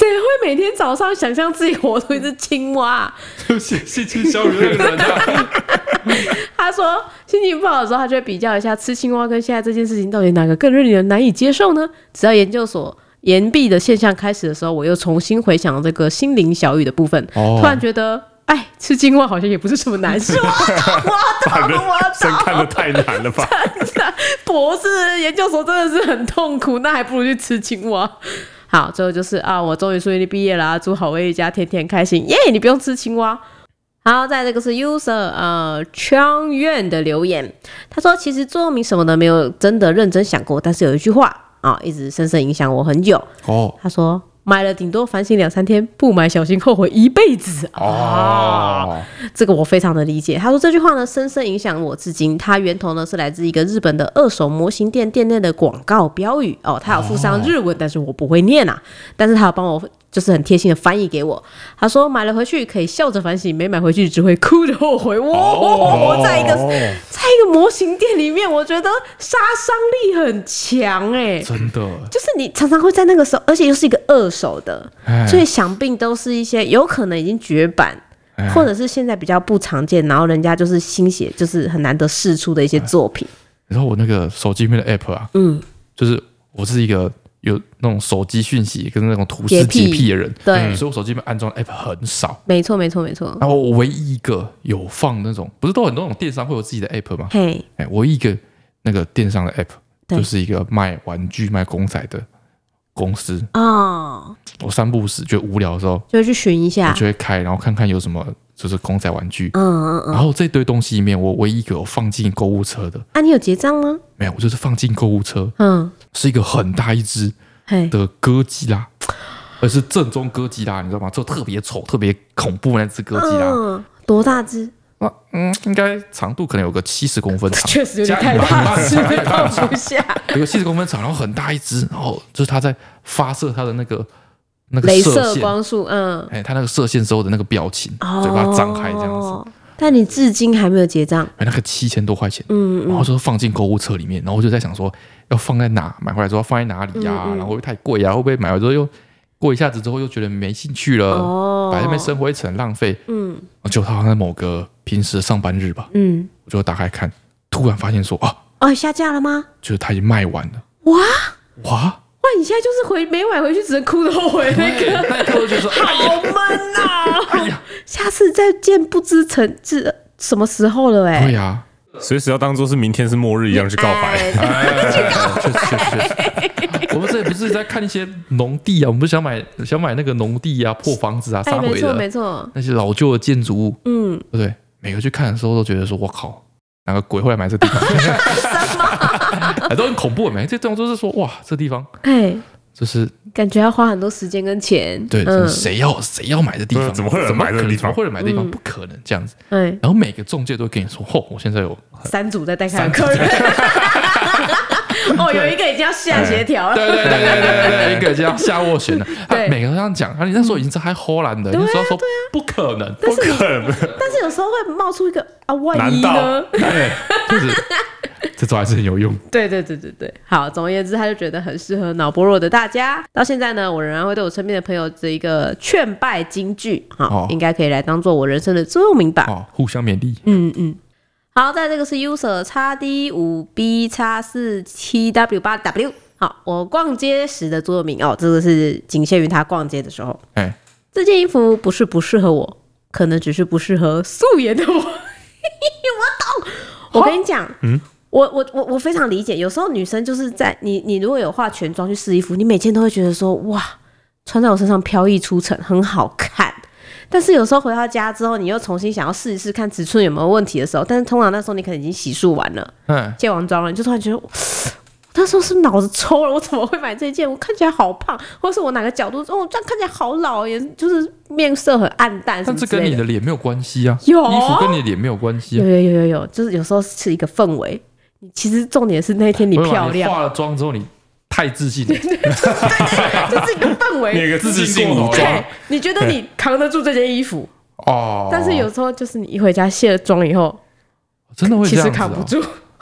会每天早上想象自己活出一只青蛙？ 写性情小雨那个人啊。 他说心情不好的时候，他就会比较一下吃青蛙跟现在这件事情到底哪个更让人难以接受呢？直到研究所岩壁的现象开始的时候，我又重新回想这个心灵小雨的部分，哦、突然觉得，哎，吃青蛙好像也不是什么难事。我懂，我懂， 真看得太难了吧？ 真的，博士研究所真的是很痛苦，那还不如去吃青蛙。好，最后就是啊，我终于顺利毕业了，祝好威一家天天开心，耶！你不用吃青蛙。好，再这个是 user 呃 Chang Yuan 的留言，他说其实座右铭什么的没有真的认真想过，但是有一句话啊、哦，一直深深影响我很久。哦，他说买了顶多反省两三天，不买小心后悔一辈子。哦，这个我非常的理解。他说这句话呢，深深影响我至今。它源头呢是来自一个日本的二手模型店店内的广告标语。哦，他有附上日文，但是我不会念啊。但是他有帮我。就是很贴心的翻译给我，他说买了回去可以笑着反省，没买回去只会哭着后悔。哇、哦，在一个在一个模型店里面，我觉得杀伤力很强哎、欸， 真的， 就是你常常会在那个时候，而且又是一个二手的，所以想必都是一些有可能已经绝版，或者是现在比较不常见，然后人家就是新写，就是很难得释出的一些作品。 然后我那个手机里面的 app 啊，嗯，就是我是一个。有那种手机讯息跟那种图示洁癖的人， 对、 嗯，所以我手机里面安装的 app 很少。 没错，没错，没错。 然后我唯一一个有放那种，不是都很多那种电商会有自己的 app 吗？嘿，哎，唯一一个那个电商的 app 就是一个卖玩具、卖公仔的公司哦。我三不五时觉得无聊的时候， 就会去寻一下， 我就会开，然后看看有什么就是公仔玩具。嗯嗯嗯。然后这堆东西里面，我唯一一个有放进购物车的。 啊，你有结账吗？ 没有，我就是放进购物车。嗯，是一个很大一只的哥吉拉，而是正宗哥吉拉，你知道吗？就特别丑、特别恐怖那只哥吉拉。 嗯，多大只？ 啊，嗯，应该长度可能有个七十公分长， 确实有点太大只，放不下。 有个七十公分长，然后很大一只，然后就是它在发射它的那个那个镭射光束，嗯， 哎，它那个射线之后的那个表情，哦、嘴巴张开这样子。 但你至今还没有结账， 那个七千多块钱，嗯，然后就放进购物车里面，然后我就在想说，要放在哪？买回来之后放在哪里呀、啊？嗯嗯然后会不会太贵啊？会不会买完之后又过一下子之后又觉得没兴趣了？哦，摆在那边生灰尘浪费，嗯，就好像在某个平时的上班日吧，嗯，我就打开看，突然发现说啊， 哦，下架了吗？ 就是它已经卖完了， 哇哇！ 哇！你现在就是回没买回去，只能哭着后悔那个， 那一刻就说好闷啊！哎呀，下次再见不知成至什么时候了哎、欸。 对呀、啊， 随时要当做是明天是末日一样去告白。 去告白，确实确实。我们这也不是在看一些农地啊，我们不是想买想买那个农地啊、破房子啊、杀毁的，没错没错， 那些老旧的建筑物，嗯，对不对？每个去看的时候都觉得说，我靠，哪个鬼会来买这地方？ 什么？ 都很恐怖，没？这种就是说，哇，这地方， 哎， 就是感觉要花很多时间跟钱。 对，嗯、谁要谁要买这地方？ 怎么会有人买这地方？ 怎么会有人买这地方？不可能这样子。嗯，然后每个中介都会跟你说，哦，我现在有三组在带看的客人。哦，有一个已经要下协调了， 对对对对对对，一个已经要下斡旋了。对，每个都这样讲。啊，你那时候已经是还荷兰的，你那时候说不可能，不可能。 但是有时候会冒出一个啊，万一呢？ 对，就是这招还是很有用。 对对对对对，好，总而言之，他就觉得很适合脑波弱的大家。到现在呢，我仍然会对我身边的朋友的一个劝败金句，好，应该可以来当做我人生的座右铭吧。 哦，互相勉励。 嗯嗯。好，在这个是 user 叉 D 五 B 叉四七 W 八 W。好，我逛街时的座右铭哦，这个是仅限于他逛街的时候。哎，这件衣服不是不适合我，可能只是不适合素颜的我。我懂。我跟你讲，嗯，我我我我非常理解。有时候女生就是在你你如果有化全妆去试衣服，你每天都会觉得说哇，穿在我身上飘逸出尘，很好看。但是有时候回到家之后，你又重新想要试一试看尺寸有没有问题的时候，但是通常那时候你可能已经洗漱完了，嗯，卸完妆了，你就突然觉得，那时候是脑子抽了，我怎么会买这件？我看起来好胖，或是我哪个角度，哦，这样看起来好老，也就是面色很暗淡什么之类的。 但这跟你的脸没有关系啊， 有衣服跟你的脸没有关系啊， 有有有有有，就是有时候是一个氛围。其实重点是那天你漂亮， 你化了妆之后你。太自信了， 对对对，就是一个氛围， 那个自信武装。 你觉得你扛得住这件衣服哦？但是有时候就是你一回家卸了妆以后， 真的会这样子、哦、 其实扛不住。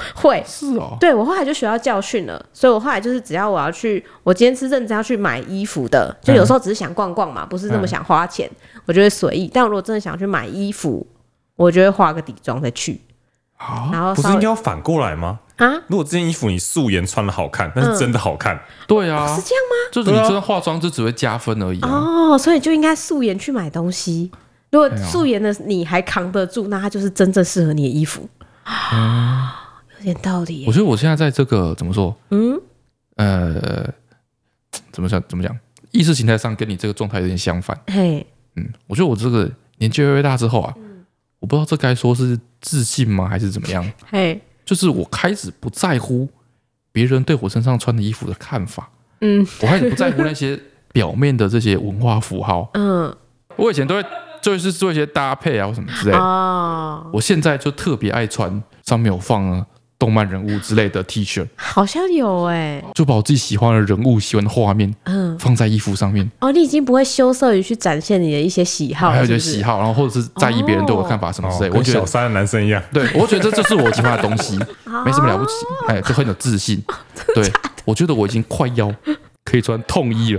会是哦， 对我后来就学到教训了，所以我后来就是只要我要去，我今天是认真要去买衣服的，就有时候只是想逛逛嘛，不是那么想花钱，嗯、我就会随意。但我如果真的想去买衣服，我就会化个底妆再去。 啊，然后不是应该要反过来吗？啊，如果这件衣服你素颜穿的好看，但是真的好看，嗯、 对啊， 是这样吗？ 就是你真的化妆就只会加分而已、啊、 哦，所以就应该素颜去买东西。如果素颜的你还扛得住，那它就是真正适合你的衣服。嗯，有点道理耶。 我觉得我现在在这个怎么说？嗯，呃，怎么讲？怎么讲？意识形态上跟你这个状态有点相反。嘿，嗯，我觉得我这个年纪越来越大之后啊，嗯、我不知道这该说是自信吗，还是怎么样？嘿，就是我开始不在乎别人对我身上穿的衣服的看法。嗯，我开始不在乎那些表面的这些文化符号。嗯，我以前都会。就是做一些搭配啊，或什么之类的。哦，我现在就特别爱穿上面有放啊动漫人物之类的 T 恤， 好像有哎、欸， 就把我自己喜欢的人物、喜欢的画面，嗯，放在衣服上面。 哦，你已经不会羞涩于去展现你的一些喜好， 还有一些喜好，然后或者是在意别人对我的看法什么之类。 哦、我觉得小三的男生一样， 对，我觉得这就是我喜欢的东西，没什么了不起，哎，就很有自信。对，我觉得我已经快要可以穿痛衣了。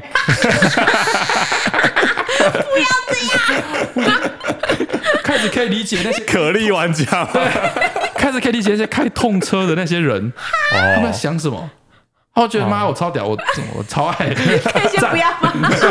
不要这样！ 开始可以理解那些可莉玩家， 开始可以理解那些开痛车的那些人，他们在想什么？我觉得妈，我超屌，我我超爱。 可以先不要吗？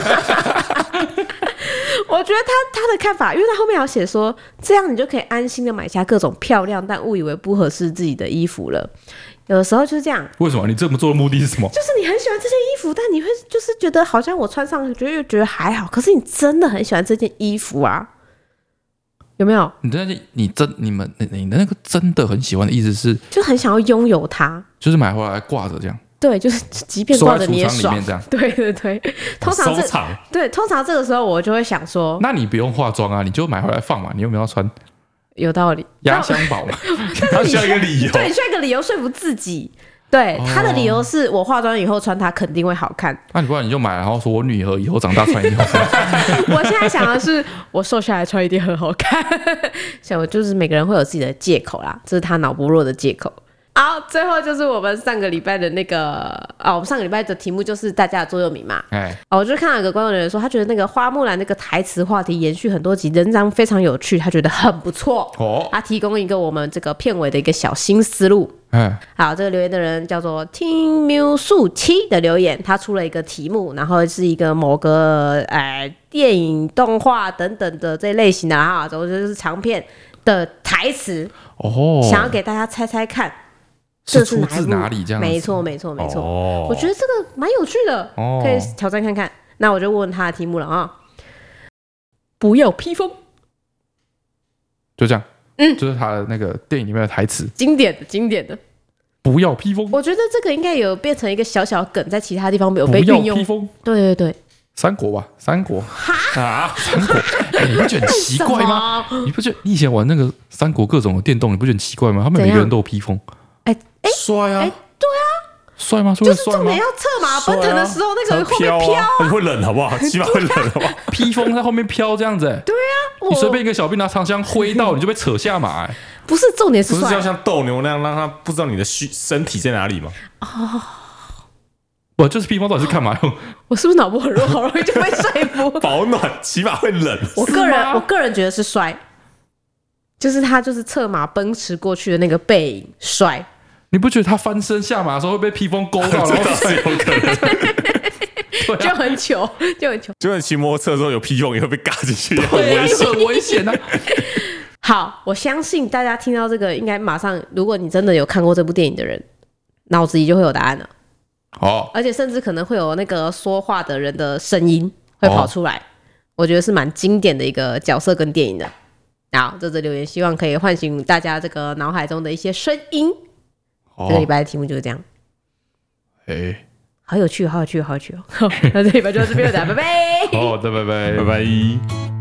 我觉得他他的看法，因为他后面有写说，这样你就可以安心的买下各种漂亮但误以为不合适自己的衣服了。有的时候就是这样。 为什么？你这么做的目的是什么？ 就是你很喜欢这件衣服，但你会就是觉得好像我穿上去觉得又觉得还好，可是你真的很喜欢这件衣服啊，有没有？ 你的你真你们你的那个真的很喜欢的意思是， 就很想要拥有它， 就是买回来挂着这样。 对，就是即便挂着你也爽。 这样对对对，通常这对通常这个时候我就会想说， 那你不用化妆啊，你就买回来放嘛，你有没有要穿？ 有道理， 压箱宝嘛， 他需要一个理由， 对，需要一个理由说服自己。对，哦、他的理由是我化妆以后穿它肯定会好看。 那你不然你就买，然后说我女儿以后长大穿一定好看。 我现在想的是，我瘦下来穿一定很好看。想我就是每个人会有自己的借口啦，这是他脑波弱的借口。好，最后就是我们上个礼拜的那个啊，我们上个礼拜的题目就是大家的座右铭嘛。哎，哦，我就看到有个观众人说，他觉得那个花木兰那个台词话题延续很多集，仍然非常有趣，他觉得很不错。哦，他提供一个我们这个片尾的一个小新思路。嗯，好，这个留言的人叫做听喵素七的留言，他出了一个题目，然后是一个某个哎电影、动画等等的这类型的哈，总之就是长片的台词。哦，想要给大家猜猜看。 是出自哪里？这样没错，没错，没错。哦、我觉得这个蛮有趣的，哦、可以挑战看看。那我就问问他的题目了啊！不要披风， 就这样。嗯，就是他的那个电影里面的台词， 经典的，经典的。 不要披风。 我觉得这个应该有变成一个小小梗，在其他地方没有被运用。 不要披风。 对对对。 三国吧，三国啊，三国、欸，你不觉得很奇怪吗？你不觉得你以前玩那个三国各种的电动，你不觉得很奇怪吗？他们每个人都有披风。 哎哎， 帅啊！哎， 对啊， 帅吗？ 就是重点要策马奔腾的时候，那个后面飘啊， 你会冷好不好？起码会冷好不好？ 披风在后面飘这样子， 对啊， 你随便一个小兵拿长枪挥到，你就被扯下马。 不是重点是， 不是要像斗牛那样让他不知道你的身体在哪里吗？ 哦， 不就是披风到底是干嘛用？ 我是不是脑波很弱，好容易就被说服？ 保暖，起码会冷。 我个人，我个人觉得是帅。就是他就是策马奔驰过去的那个背影帅， 你不觉得他翻身下马的时候会被披风勾到？ 这倒是有可能， 对啊、就很糗，就很糗。 就算骑摩托车的时候有披风也会被嘎进去， 很危险，很危险啊！ 好，我相信大家听到这个，应该马上，如果你真的有看过这部电影的人，脑子里就会有答案了。哦，而且甚至可能会有那个说话的人的声音会跑出来，哦、我觉得是蛮经典的一个角色跟电影的。好，这则留言希望可以唤醒大家这个脑海中的一些声音。哦、这个礼拜的题目就是这样。哎、欸，好有趣，好有趣，好有趣哦！那这礼拜就到这边了，拜拜。 好的，拜拜， 拜拜。